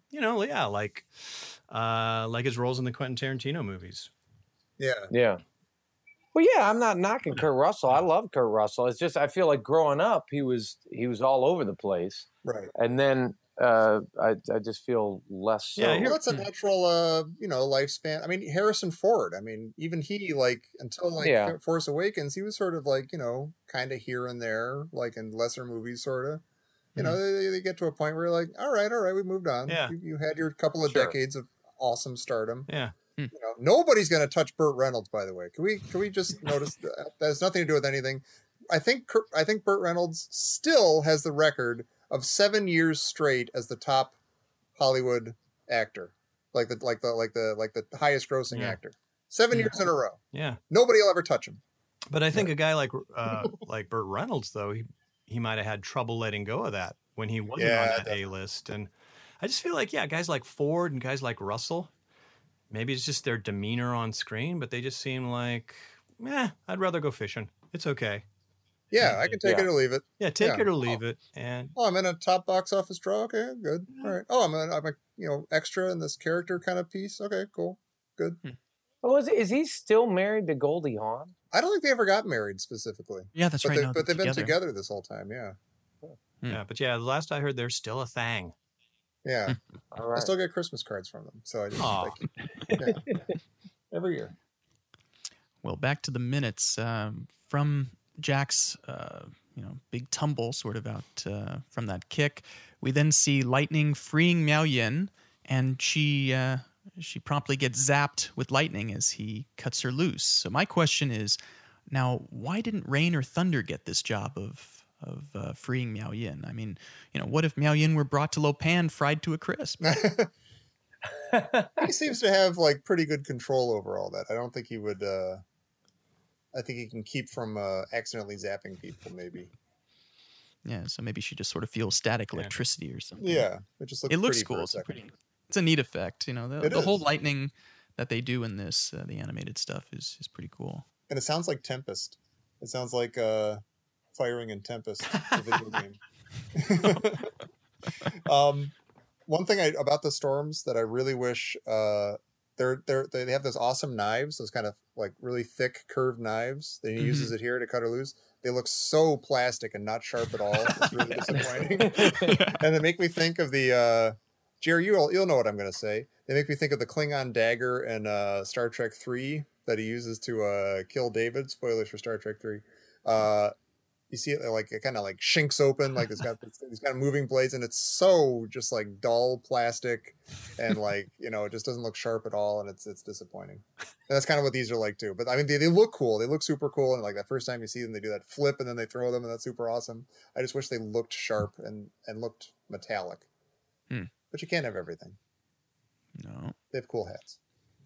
like his roles in the Quentin Tarantino movies. Yeah. Yeah. Well, yeah, I'm not knocking Kurt Russell. I love Kurt Russell. It's just I feel like growing up, he was all over the place, Right. and then I just feel less. So. Yeah, Well, that's a natural, lifespan. I mean, Harrison Ford. I mean, even he, until Force Awakens, he was sort of kind of here and there, like in lesser movies, sort of. They get to a point where you're like, all right, we moved on. Yeah. You had your couple of decades of awesome stardom. Yeah. Nobody's going to touch Burt Reynolds, by the way. Can we just notice that has nothing to do with anything? I think Burt Reynolds still has the record of 7 years straight as the top Hollywood actor, like the highest grossing actor. 7 years in a row. Yeah. Nobody will ever touch him. But I think a guy like Burt Reynolds, though, he might have had trouble letting go of that when he wasn't on that A-list. And I just feel like, guys like Ford and guys like Russell, maybe it's just their demeanor on screen, but they just seem like, I'd rather go fishing. It's okay. Yeah, I can take it or leave it. Yeah, take it or leave it. And I'm in a top box office draw. Okay, good. All right. Oh, I'm a extra in this character kind of piece. Okay, cool, good. Oh, is he still married to Goldie Hawn? I don't think they ever got married specifically. Yeah, that's right. But they've been together this whole time. Yeah. The last I heard, they're still a thing. Yeah. All right. I still get Christmas cards from them, so I just every year. Well, back to the minutes from Jack's, big tumble sort of out from that kick. We then see Lightning freeing Miao Yin, and she she promptly gets zapped with lightning as he cuts her loose. So my question is, now, why didn't rain or thunder get this job of freeing Miao Yin? I mean, what if Miao Yin were brought to Lo Pan fried to a crisp? He seems to have like pretty good control over all that. I don't think he would. I think he can keep from accidentally zapping people, maybe. Yeah, so maybe she just sort of feels static electricity or something. Yeah, it looks cool. It's a neat effect. The whole lightning that they do in this, the animated stuff, is pretty cool. And it sounds like Tempest. It sounds like firing in Tempest, the video game. One thing about the storms that I really wish they have those awesome knives, those kind of like really thick curved knives that he uses it here to cut her loose. They look so plastic and not sharp at all. It's really disappointing. And they make me think of the Jerry, you'll know what I'm going to say. They make me think of the Klingon dagger in Star Trek 3 that he uses to kill David. Spoilers for Star Trek 3. You see it like it kind of like shinks open, like it's got moving blades, and it's so just like dull plastic, and like it just doesn't look sharp at all, and it's disappointing. And that's kind of what these are like too. But I mean, they look cool. They look super cool, and like that first time you see them, they do that flip, and then they throw them, and that's super awesome. I just wish they looked sharp and looked metallic. But you can't have everything. No, they have cool hats.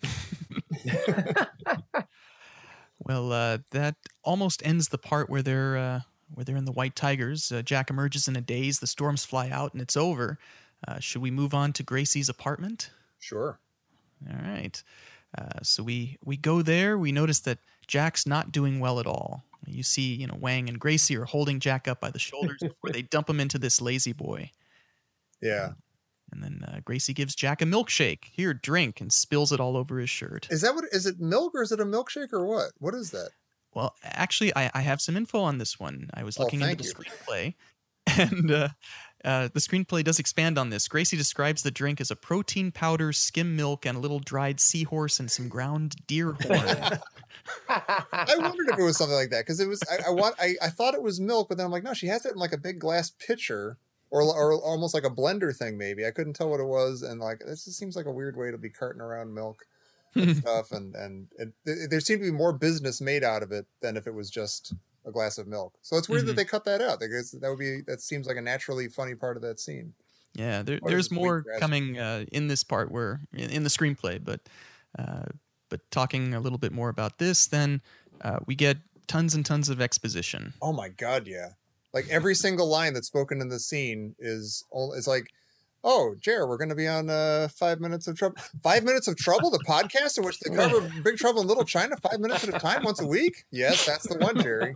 Well, that almost ends the part where they're in the White Tigers. Jack emerges in a daze. The storms fly out, and it's over. Should we move on to Gracie's apartment? Sure. All right. So we go there. We notice that Jack's not doing well at all. You see, Wang and Gracie are holding Jack up by the shoulders before they dump him into this lazy boy. Yeah. And then Gracie gives Jack a milkshake. Here, drink, and spills it all over his shirt. Is it milk or is it a milkshake or what? What is that? Well, actually, I have some info on this one. I was looking into the screenplay, and the screenplay does expand on this. Gracie describes the drink as a protein powder, skim milk, and a little dried seahorse and some ground deer horn. I wondered if it was something like that because it was. I thought it was milk, but then I'm like, no, she has it in like a big glass pitcher. Or almost like a blender thing, maybe. I couldn't tell what it was, and like this just seems like a weird way to be carting around milk and stuff. And there seemed to be more business made out of it than if it was just a glass of milk. So it's weird that they cut that out. Because that seems like a naturally funny part of that scene. Yeah, there's more coming in this part where in the screenplay, but talking a little bit more about this, then we get tons and tons of exposition. Oh my God, yeah. Like every single line that's spoken in the scene is like, oh, Jer, we're going to be on 5 Minutes of Trouble. 5 Minutes of Trouble, the podcast in which they cover Big Trouble in Little China 5 minutes at a time once a week? Yes, that's the one, Jerry.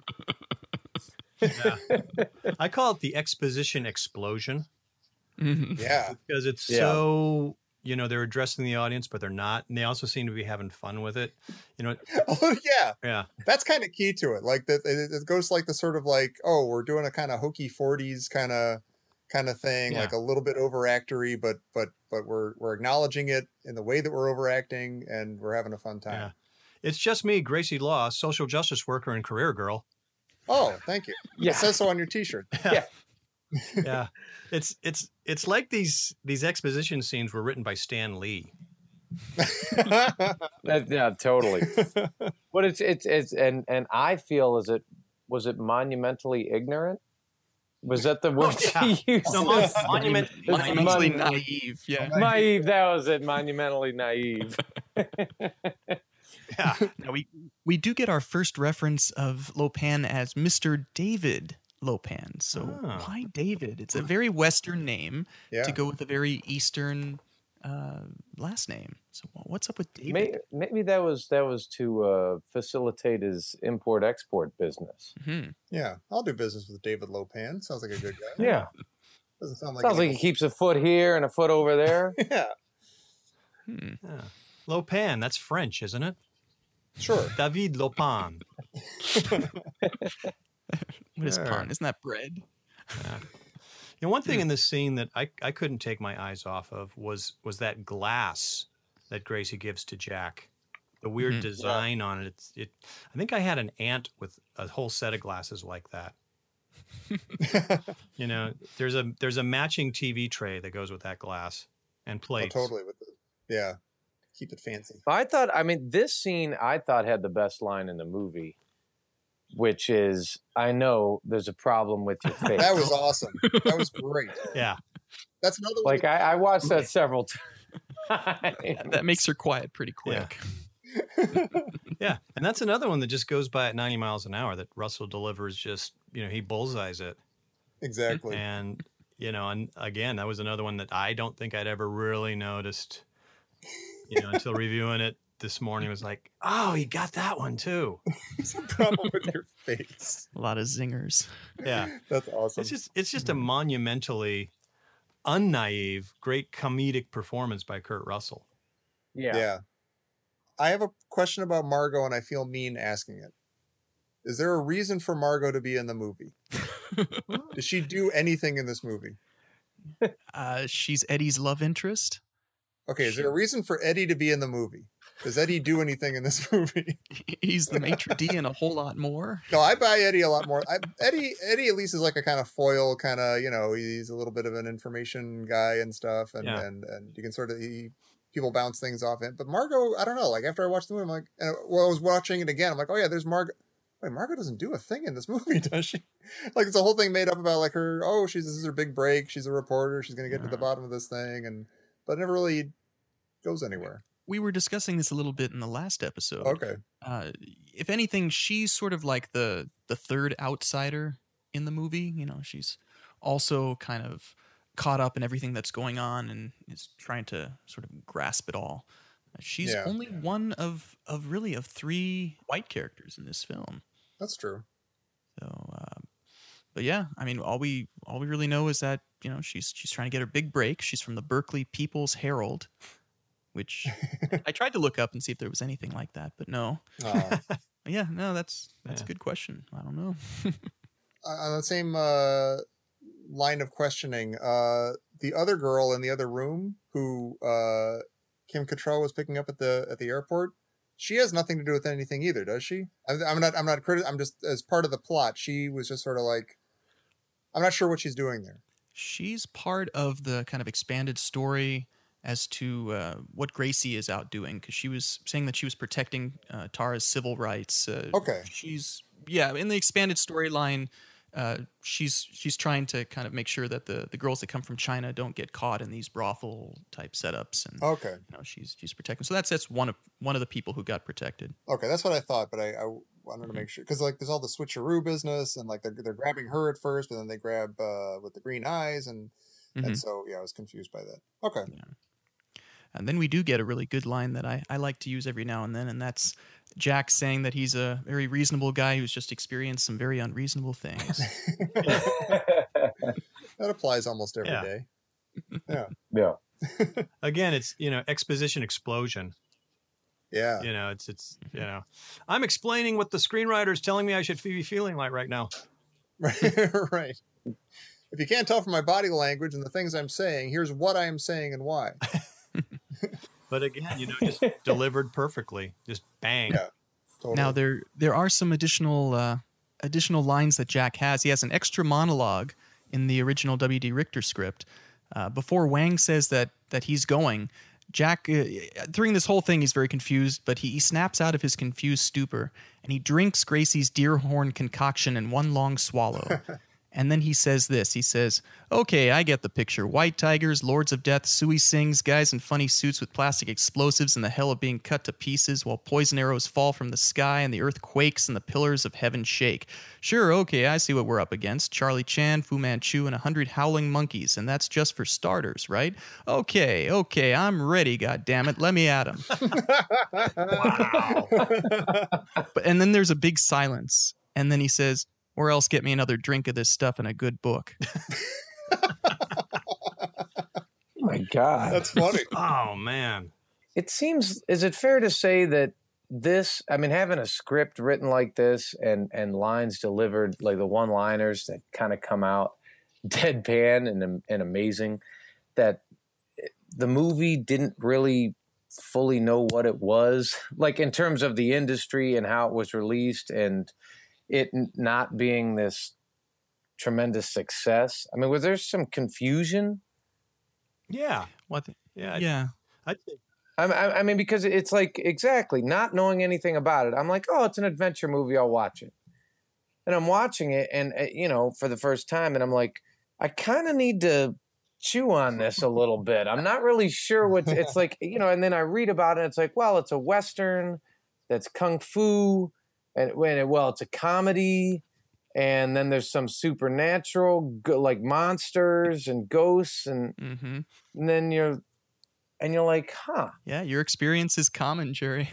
Yeah. I call it the exposition explosion. Yeah. Because it's so... they're addressing the audience, but they're not. And they also seem to be having fun with it. Oh, yeah. Yeah. That's kind of key to it. Like that, it goes like the sort of like, oh, we're doing a kind of hokey 40s kind of thing, like a little bit overactory, but we're acknowledging it in the way that we're overacting, and we're having a fun time. Yeah. It's just me, Gracie Law, social justice worker and career girl. Oh, thank you. Yeah. It says so on your T-shirt. Yeah. Yeah, it's like these exposition scenes were written by Stan Lee. Yeah, totally. But it's and I feel was it monumentally ignorant? Was that the word she used? No, monumentally naive. Yeah, naive. That was it. Monumentally naive. Yeah. Now we do get our first reference of Lo Pan as Mr. David Lo Pan. So why David? It's a very Western name to go with a very Eastern last name. So what's up with David? Maybe that was to facilitate his import-export business. Mm-hmm. Yeah, I'll do business with David Lo Pan. Sounds like a good guy. Yeah. Doesn't sound like Sounds like he keeps a foot here and a foot over there. Yeah. Yeah. Lo Pan, that's French, isn't it? Sure. David Lo Pan. What is pan? Isn't that bread? Yeah. One thing in this scene that I couldn't take my eyes off of was that glass that Gracie gives to Jack. The weird design on it. I think I had an aunt with a whole set of glasses like that. There's a matching TV tray that goes with that glass and plates. Oh, totally with it. Yeah. Keep it fancy. I mean, this scene I thought had the best line in the movie, which is, "I know there's a problem with your face." That was awesome. That was great. Yeah. That's another one. Like I watched that several times. That makes her quiet pretty quick. Yeah. And that's another one that just goes by at 90 miles an hour that Russell delivers just, he bullseyes it. Exactly. And, and again, that was another one that I don't think I'd ever really noticed, until reviewing it this morning. Was like, oh, he got that one too. It's a problem with your face. A lot of zingers. Yeah. That's awesome. It's just a monumentally unnaive, great comedic performance by Kurt Russell. Yeah. I have a question about Margot, and I feel mean asking it. Is there a reason for Margot to be in the movie? Does she do anything in this movie? She's Eddie's love interest. Okay, is there a reason for Eddie to be in the movie? Does Eddie do anything in this movie? He's the maitre d' and a whole lot more. No, I buy Eddie a lot more. Eddie at least is like a kind of foil, kind of, he's a little bit of an information guy and stuff, and you can sort of people bounce things off him. But Margot, I don't know. Like after I watched the movie, I'm like, I was watching it again. I'm like, oh yeah, there's Margot. Wait, Margot doesn't do a thing in this movie, does she? Like it's a whole thing made up about like her. Oh, this is her big break. She's a reporter. She's gonna get to the bottom of this thing, but it never really goes anywhere. We were discussing this a little bit in the last episode. Okay. If anything, she's sort of like the third outsider in the movie. She's also kind of caught up in everything that's going on and is trying to sort of grasp it all. She's only one of three white characters in this film. That's true. So, but yeah, I mean, all we really know is that she's trying to get her big break. She's from the Berkeley People's Herald, which I tried to look up and see if there was anything like that, but no. Yeah, no, that's a good question. I don't know. On the same line of questioning, the other girl in the other room who Kim Cattrall was picking up at the airport, she has nothing to do with anything either, does she? I'm not critical. I'm just, as part of the plot, she was just sort of like, I'm not sure what she's doing there. She's part of the kind of expanded story as to what Gracie is out doing, because she was saying that she was protecting Tara's civil rights. Okay. She's in the expanded storyline. She's trying to kind of make sure that the girls that come from China don't get caught in these brothel type setups, and okay, she's protecting. So that's one of the people who got protected. Okay, that's what I thought, but I wanted to make sure, because like there's all the switcheroo business, and like they're grabbing her at first, but then they grab with the green eyes, and so I was confused by that. Okay. Yeah. And then we do get a really good line that I like to use every now and then, and that's Jack saying that he's a very reasonable guy who's just experienced some very unreasonable things. That applies almost every day. Yeah. Again, it's, exposition explosion. Yeah. It's I'm explaining what the screenwriter is telling me I should be feeling like right now. Right. If you can't tell from my body language and the things I'm saying, here's what I am saying and why. But again, just delivered perfectly. Just bang. Yeah, totally. Now there are some additional lines that Jack has. He has an extra monologue in the original W.D. Richter script. Before Wang says that he's going, Jack, during this whole thing, he's very confused, but he snaps out of his confused stupor, and he drinks Gracie's deer horn concoction in one long swallow. And then he says this. He says, okay, I get the picture. White tigers, lords of death, Sui sings, guys in funny suits with plastic explosives and the hell of being cut to pieces while poison arrows fall from the sky and the earth quakes and the pillars of heaven shake. Sure, okay, I see what we're up against. Charlie Chan, Fu Manchu, and 100 howling monkeys, and that's just for starters, right? Okay, I'm ready, goddammit. Let me at 'em. Wow. And then there's a big silence, and then he says, or else get me another drink of this stuff and a good book. Oh my God. That's funny. Oh, man. It seems, is it fair to say that this, I mean, having a script written like this and lines delivered, like the one-liners that kind of come out deadpan and amazing, that the movie didn't really fully know what it was, like in terms of the industry and how it was released and it not being this tremendous success? I mean, was there some confusion? Yeah. What? Yeah. Yeah. I'd say I mean, because it's like, exactly, not knowing anything about it. I'm like, oh, it's an adventure movie. I'll watch it. And I'm watching it, and, you know, for the first time, and I'm like, I kind of need to chew on this a little bit. I'm not really sure what it's like, you know, and then I read about it. And it's like, well, it's a Western that's Kung Fu, and well, it's a comedy. And then there's some supernatural, like monsters and ghosts. And, and then you're like, huh. Yeah, your experience is common, Jerry.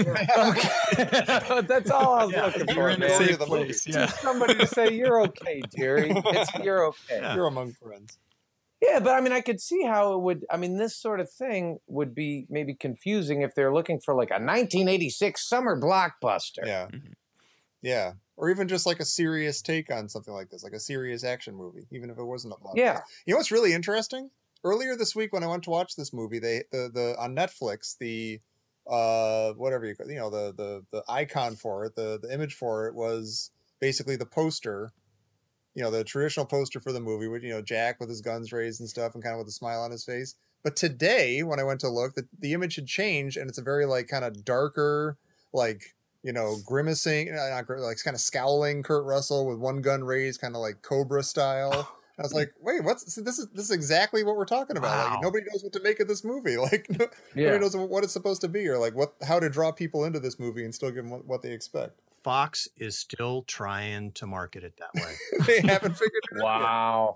Okay. That's all I was looking for. You're in a safe place. Yeah. Just somebody to say, you're okay, Jerry. You're okay. Yeah. You're among friends. Yeah, but I mean, I could see how it would. I mean, this sort of thing would be maybe confusing if they're looking for like a 1986 summer blockbuster. Yeah. Yeah. Or even just like a serious take on something like this, like a serious action movie, even if it wasn't a blockbuster. Yeah. You know what's really interesting? Earlier this week when I went to watch this movie, the on Netflix, the whatever you call, you know, the icon for it, the image for it was basically the poster, you know, the traditional poster for the movie with, you know, Jack with his guns raised and stuff and kind of with a smile on his face. But today when I went to look, the image had changed, and it's a very like kind of darker, like, you know, grimacing, like kind of scowling Kurt Russell with one gun raised, kind of like Cobra style. I was like, wait, this is exactly what we're talking about. Wow. Like, nobody knows what to make of this movie. Like, nobody knows what it's supposed to be, or like how to draw people into this movie and still give them what they expect. Fox is still trying to market it that way. They haven't figured it out. Wow.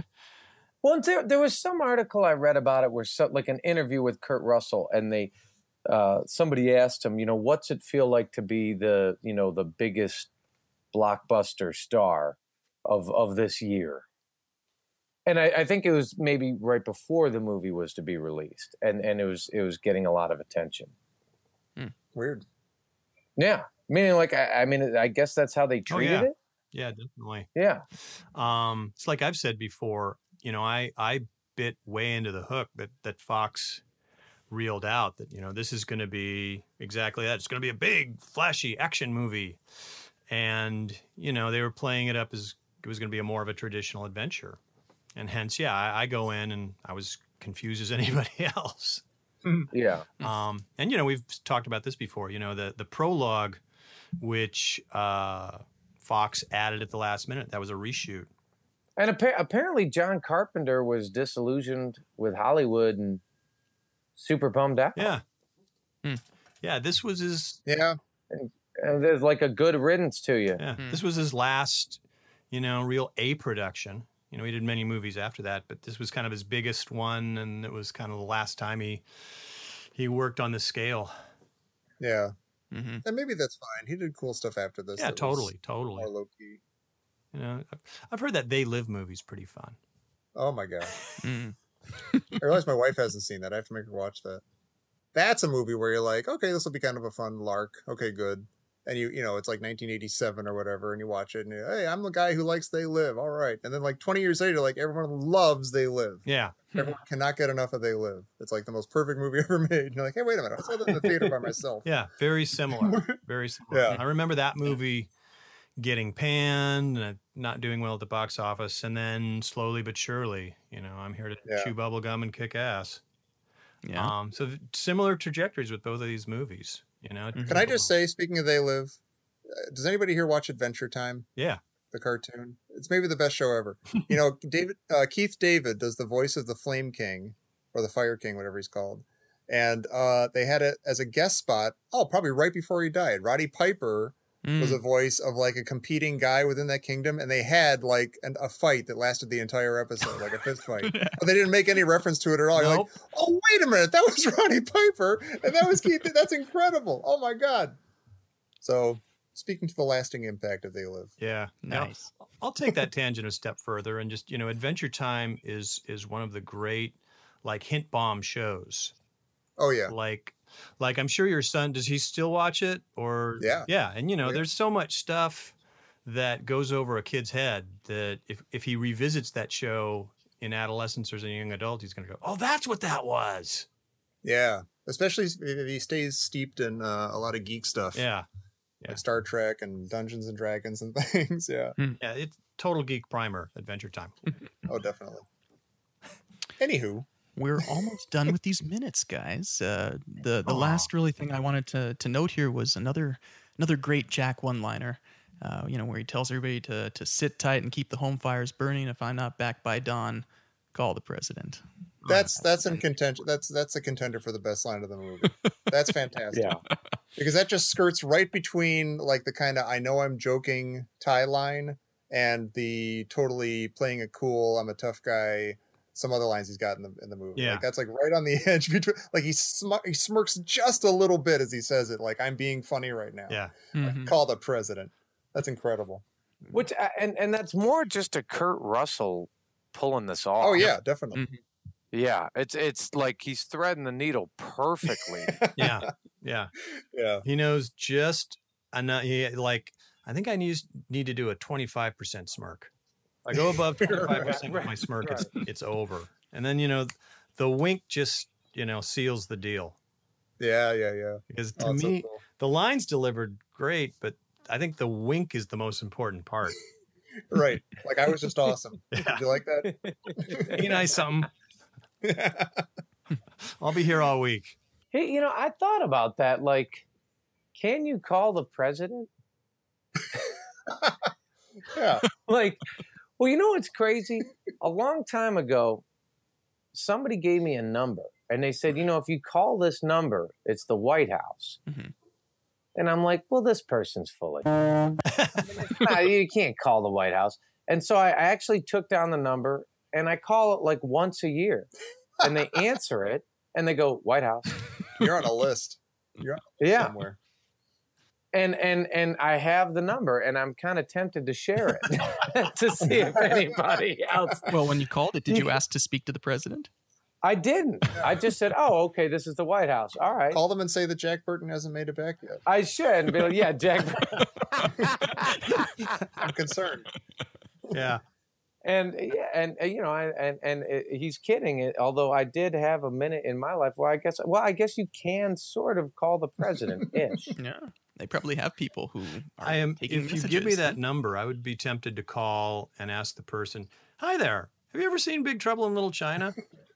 Well, there was some article I read about it where like an interview with Kurt Russell, and they somebody asked him, you know, what's it feel like to be the, you know, the biggest blockbuster star of this year? And I think it was maybe right before the movie was to be released, and it was getting a lot of attention. Weird. Yeah, meaning like I mean, I guess that's how they treated it. Yeah, definitely. Yeah. It's like I've said before. You know, I bit way into the hook that Fox reeled out, that, you know, this is going to be exactly that. It's going to be a big, flashy action movie, and, you know, they were playing it up as it was going to be more of a traditional adventure. And hence, yeah, I go in and I was confused as anybody else. Yeah. And, you know, we've talked about this before, you know, the prologue, which Fox added at the last minute, that was a reshoot. And apparently John Carpenter was disillusioned with Hollywood and super bummed out. Yeah. Yeah, this was his... Yeah. And there's like a good riddance to you. Yeah, this was his last, you know, real A production. You know, he did many movies after that, but this was kind of his biggest one, and it was kind of the last time he worked on the scale. Yeah. And maybe that's fine. He did cool stuff after this. Yeah, totally. More low-key. You know, I've heard that They Live movie's pretty fun. Oh, my God. I realize my wife hasn't seen that. I have to make her watch that. That's a movie where you're like, okay, this will be kind of a fun lark. Okay, good. And you know, it's like 1987 or whatever, and you watch it, and you're, hey, I'm the guy who likes They Live. All right. And then like 20 years later, like everyone loves They Live. Yeah. Everyone cannot get enough of They Live. It's like the most perfect movie ever made. And you're like, hey, wait a minute. I saw that in the theater by myself. Yeah, very similar. Very similar. Yeah. I remember that movie getting panned and not doing well at the box office, and then slowly but surely, you know, I'm here to chew bubble gum and kick ass. Yeah. So similar trajectories with both of these movies, you know. Can I just say, speaking of They Live, does anybody here watch Adventure Time? Yeah. The cartoon? It's maybe the best show ever. You know, Keith David does the voice of the Flame King, or the Fire King, whatever he's called. And they had it as a guest spot, probably right before he died. Roddy Piper was a voice of like a competing guy within that kingdom, and they had like a fight that lasted the entire episode, like a fist fight. But they didn't make any reference to it at all. You're like, oh, wait a minute, that was Roddy Piper, and that was Keith. That's incredible. Oh my God. So speaking to the lasting impact of They Live. Yeah. Nice. Now, I'll take that tangent a step further and just, you know, Adventure Time is one of the great like hint bomb shows. Oh yeah. Like I'm sure your son, does he still watch it? Or yeah. And you know, there's so much stuff that goes over a kid's head that if he revisits that show in adolescence or as a young adult, he's going to go, oh, that's what that was. Yeah. Especially if he stays steeped in a lot of geek stuff. Yeah. Like Star Trek and Dungeons and Dragons and things. Yeah. Yeah. It's total geek primer, Adventure Time. Oh, definitely. Anywho. We're almost done with these minutes, guys. The Aw. last really thing I wanted to note here was another great Jack one-liner. Where he tells everybody to sit tight and keep the home fires burning. If I'm not back by dawn, call the president. That's in contention. That's a contender for the best line of the movie. That's fantastic. Yeah. Because that just skirts right between like the kind of I know I'm joking tie line and the totally playing it cool, I'm a tough guy. Some other lines he's got in the movie. Yeah. Like that's like right on the edge between. Like he smirks just a little bit as he says it. Like I'm being funny right now. Yeah. Mhm. Call the president. That's incredible. Which and that's more just a Kurt Russell pulling this off. Oh yeah, definitely. Yeah, it's like he's threading the needle perfectly. Yeah. Yeah. Yeah. He knows just enough. I think I need to do a 25% smirk. If I go above 25% with my smirk, it's over. And then, the wink just, seals the deal. Yeah. Because Oh, to it's so me, cool. the lines delivered great, but I think the wink is the most important part. Right. Like I was just awesome. Yeah. Did you like that? Be nice something. I'll be here all week. Hey, I thought about that. Like, can you call the president? Yeah. Like, well, what's crazy? A long time ago, somebody gave me a number and they said, if you call this number, it's the White House. Mhm. And I'm like, well, this person's full of nah, you can't call the White House. And so I actually took down the number and I call it like once a year and they answer it and they go, White House. You're on a list. You're on a list Yeah. somewhere. And I have the number and I'm kind of tempted to share it to see if anybody else. Well, when you called it, did you ask to speak to the president? I didn't. I just said, oh, okay, this is the White House. All right. Call them and say that Jack Burton hasn't made it back yet. I should. And be like, yeah, Jack. I'm concerned. Yeah. And he's kidding. Although I did have a minute in my life where I guess you can sort of call the president ish. Yeah. They probably have people who are I am. taking If you give me messages. that number, I would be tempted to call and ask the person, "Hi there. Have you ever seen Big Trouble in Little China?"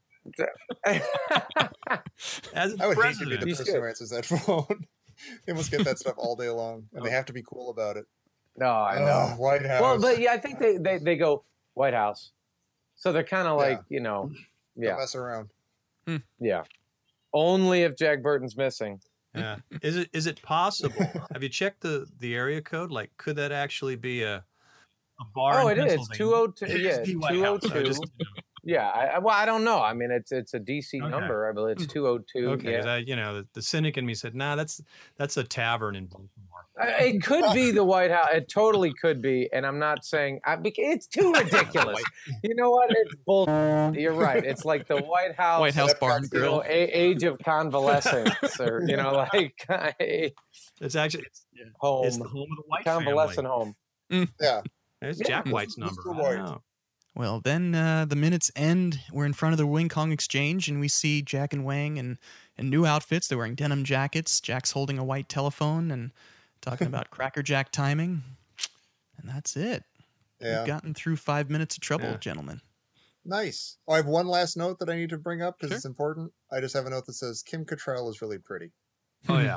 As I would hate to be president. the person who answers that phone. They must get that stuff all day long, and they have to be cool about it. No, I know. Oh, White House. Well, but yeah, I think they go White House, so they're kind of like Don't yeah, mess around. yeah. Only if Jack Burton's missing. Yeah. Is it possible? Have you checked the area code? Like, could that actually be a bar? Oh, in it is Pennsylvania? 202. It Yeah, is the White House. I 202. just- Yeah, I don't know. I mean, it's a DC Okay. number. I believe it's 202. Okay, 'cause Yeah. the cynic in me said, "Nah, that's a tavern in Baltimore." It could be the White House. It totally could be, and I'm not saying it's too ridiculous. You know what? It's bull. You're right. It's like the White House. White House That Bar and part's Grill. Age of convalescence, or like It's actually home, it's the home of the White convalescent family. home. Yeah. There's Yeah. Jack White's number. Mr. I White. don't know. Well, then the minutes end. We're in front of the Wing Kong Exchange, and we see Jack and Wang in new outfits. They're wearing denim jackets. Jack's holding a white telephone and talking about Cracker Jack timing. And that's it. Yeah. We've gotten through 5 minutes of trouble, Yeah. gentlemen. Nice. Oh, I have one last note that I need to bring up because Sure. it's important. I just have a note that says Kim Cattrall is really pretty. Oh yeah.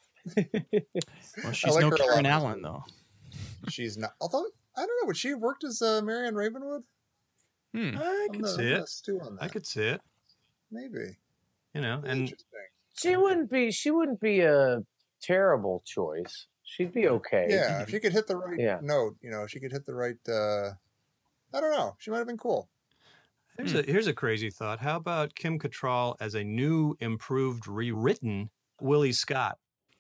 Well, she's like no her a lot Karen in this Allen, movie. though. She's not. Although I don't know, would she have worked as Marianne Ravenwood? Hmm. I I'm could not- see I'm it. not stew on that. I could see it. Maybe. And Interesting. She wouldn't be a terrible choice. She'd be okay. Yeah, if she could hit the right Yeah. note, she could hit the right. I don't know. She might have been cool. here's a crazy thought. How about Kim Cattrall as a new, improved, rewritten Willie Scott?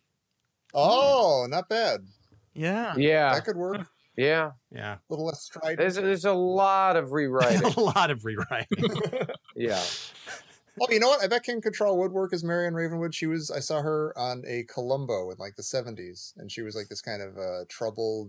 Oh, not bad. Yeah. Yeah, That could work. yeah. Yeah. A little less strident. There's a lot of rewriting. A lot of rewriting. Yeah. Oh, you know what? I bet Kim Cattrall would work as Marianne Ravenwood. I saw her on a Columbo in like the 70s, and she was like this kind of troubled,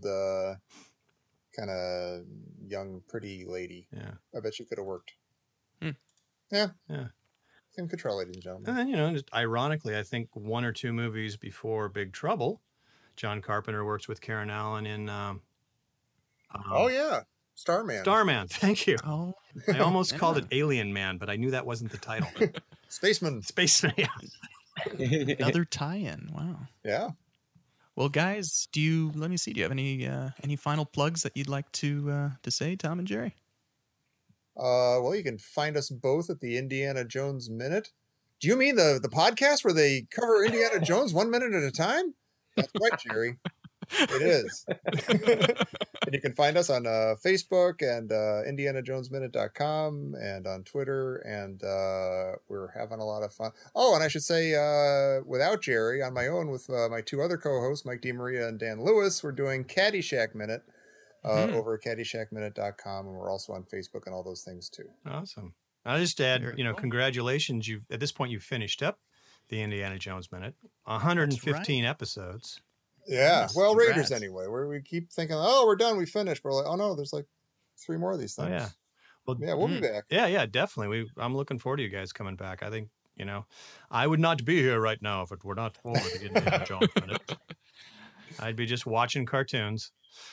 kind of young, pretty lady. Yeah. I bet she could have worked. Hmm. Yeah. Yeah. Kim Cattrall, ladies and gentlemen. And then, just ironically, I think one or two movies before Big Trouble, John Carpenter works with Karen Allen in Oh, yeah. Starman. Starman. Thank you. Oh, I almost yeah. called it Alien Man, but I knew that wasn't the title. Spaceman. Spaceman. Yeah. another tie-in. Wow. Yeah. Well, guys, do you have any final plugs that you'd like to say, Tom and Jerry? Well, you can find us both at the Indiana Jones Minute. Do you mean the podcast where they cover Indiana Jones 1 minute at a time? That's right, Jerry. It is. And you can find us on Facebook and IndianaJonesMinute.com and on Twitter. And we're having a lot of fun. Oh, and I should say, without Jerry, on my own with my two other co-hosts, Mike DeMaria and Dan Lewis, we're doing Caddyshack Minute over at CaddyshackMinute.com. And we're also on Facebook and all those things too. Awesome. I'll just add, Very cool. congratulations. At this point, you've finished up the Indiana Jones Minute. 115 episodes. Yeah. Yes, Well, congrats. Raiders anyway, where we keep thinking, oh, we're done. We finished. We're like, oh no, there's like 3 more of these things. Oh, yeah. Well, Yeah, we'll be back. Yeah, definitely. I'm looking forward to you guys coming back. I think, I would not be here right now if it were not for the Indiana Jones Minute. I'd be just watching cartoons.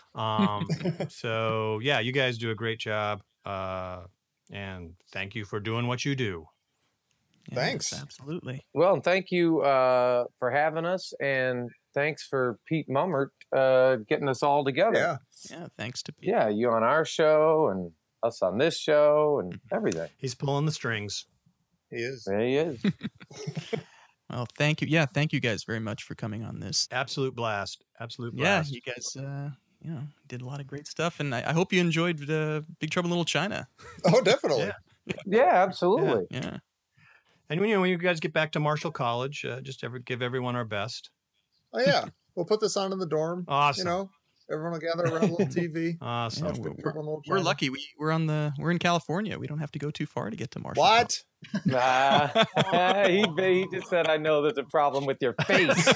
So, yeah, you guys do a great job. And thank you for doing what you do. Yes, Thanks. Absolutely. Well, and thank you for having us, and thanks for Pete Mummert getting us all together. Yeah. Yeah. Thanks to Pete. Yeah, you on our show and us on this show and everything. He's pulling the strings. He is. There he is. Well, thank you. Yeah, thank you guys very much for coming on this. Absolute blast. Absolute Yeah, blast. you guys, did a lot of great stuff, and I hope you enjoyed Big Trouble in Little China. Oh, definitely. Yeah. Yeah, absolutely. Yeah. And when you guys get back to Marshall College, just give everyone our best. Oh, yeah. We'll put this on in the dorm. Awesome. Everyone will gather around a little TV. Awesome. Yeah, Watch Big Trouble in Little We're China. lucky. We're in California. We don't have to go too far to get to Marshall. What? He just said, I know there's a problem with your face.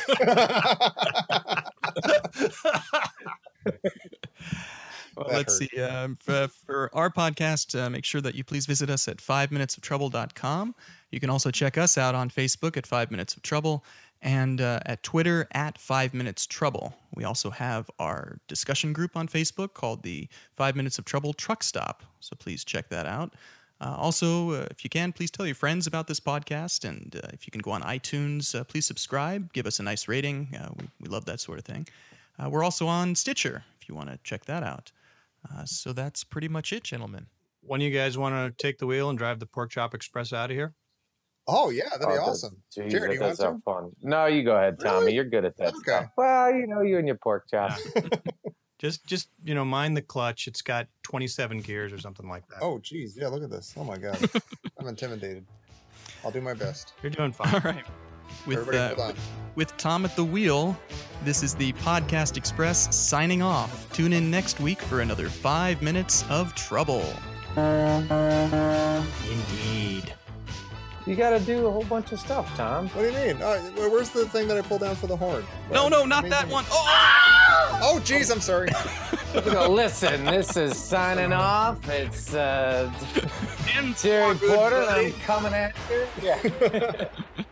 Well, That let's see. For our podcast, make sure that you please visit us at 5minutesoftrouble.com. You can also check us out on Facebook at 5 Minutes of Trouble and at Twitter at 5 Minutes Trouble. We also have our discussion group on Facebook called the 5 Minutes of Trouble Truck Stop. So please check that out. Also, if you can, please tell your friends about this podcast. And if you can go on iTunes, please subscribe. Give us a nice rating. We love that sort of thing. We're also on Stitcher if you want to check that out. So that's pretty much it, gentlemen. When you guys want to take the wheel and drive the Pork Chop Express out of here? Oh, yeah. That'd be awesome. Geez, Jared, you want that's to? fun. No, you go ahead, Tommy. Really? You're good at that Okay. stuff. Well, you and your pork chops. Just mind the clutch. It's got 27 gears or something like that. Oh, geez. Yeah, look at this. Oh, my God. I'm intimidated. I'll do my best. You're doing fine. All right. Everybody hold on. With Tom at the wheel, this is the Podcast Express signing off. Tune in next week for another 5 Minutes of Trouble. Indeed. You got to do a whole bunch of stuff, Tom. What do you mean? Where's the thing that I pulled down for the horn? No, not that one. Oh, geez. I'm sorry. Listen, this is signing off. It's Jerry Good, Porter. buddy. I'm coming at you. Yeah.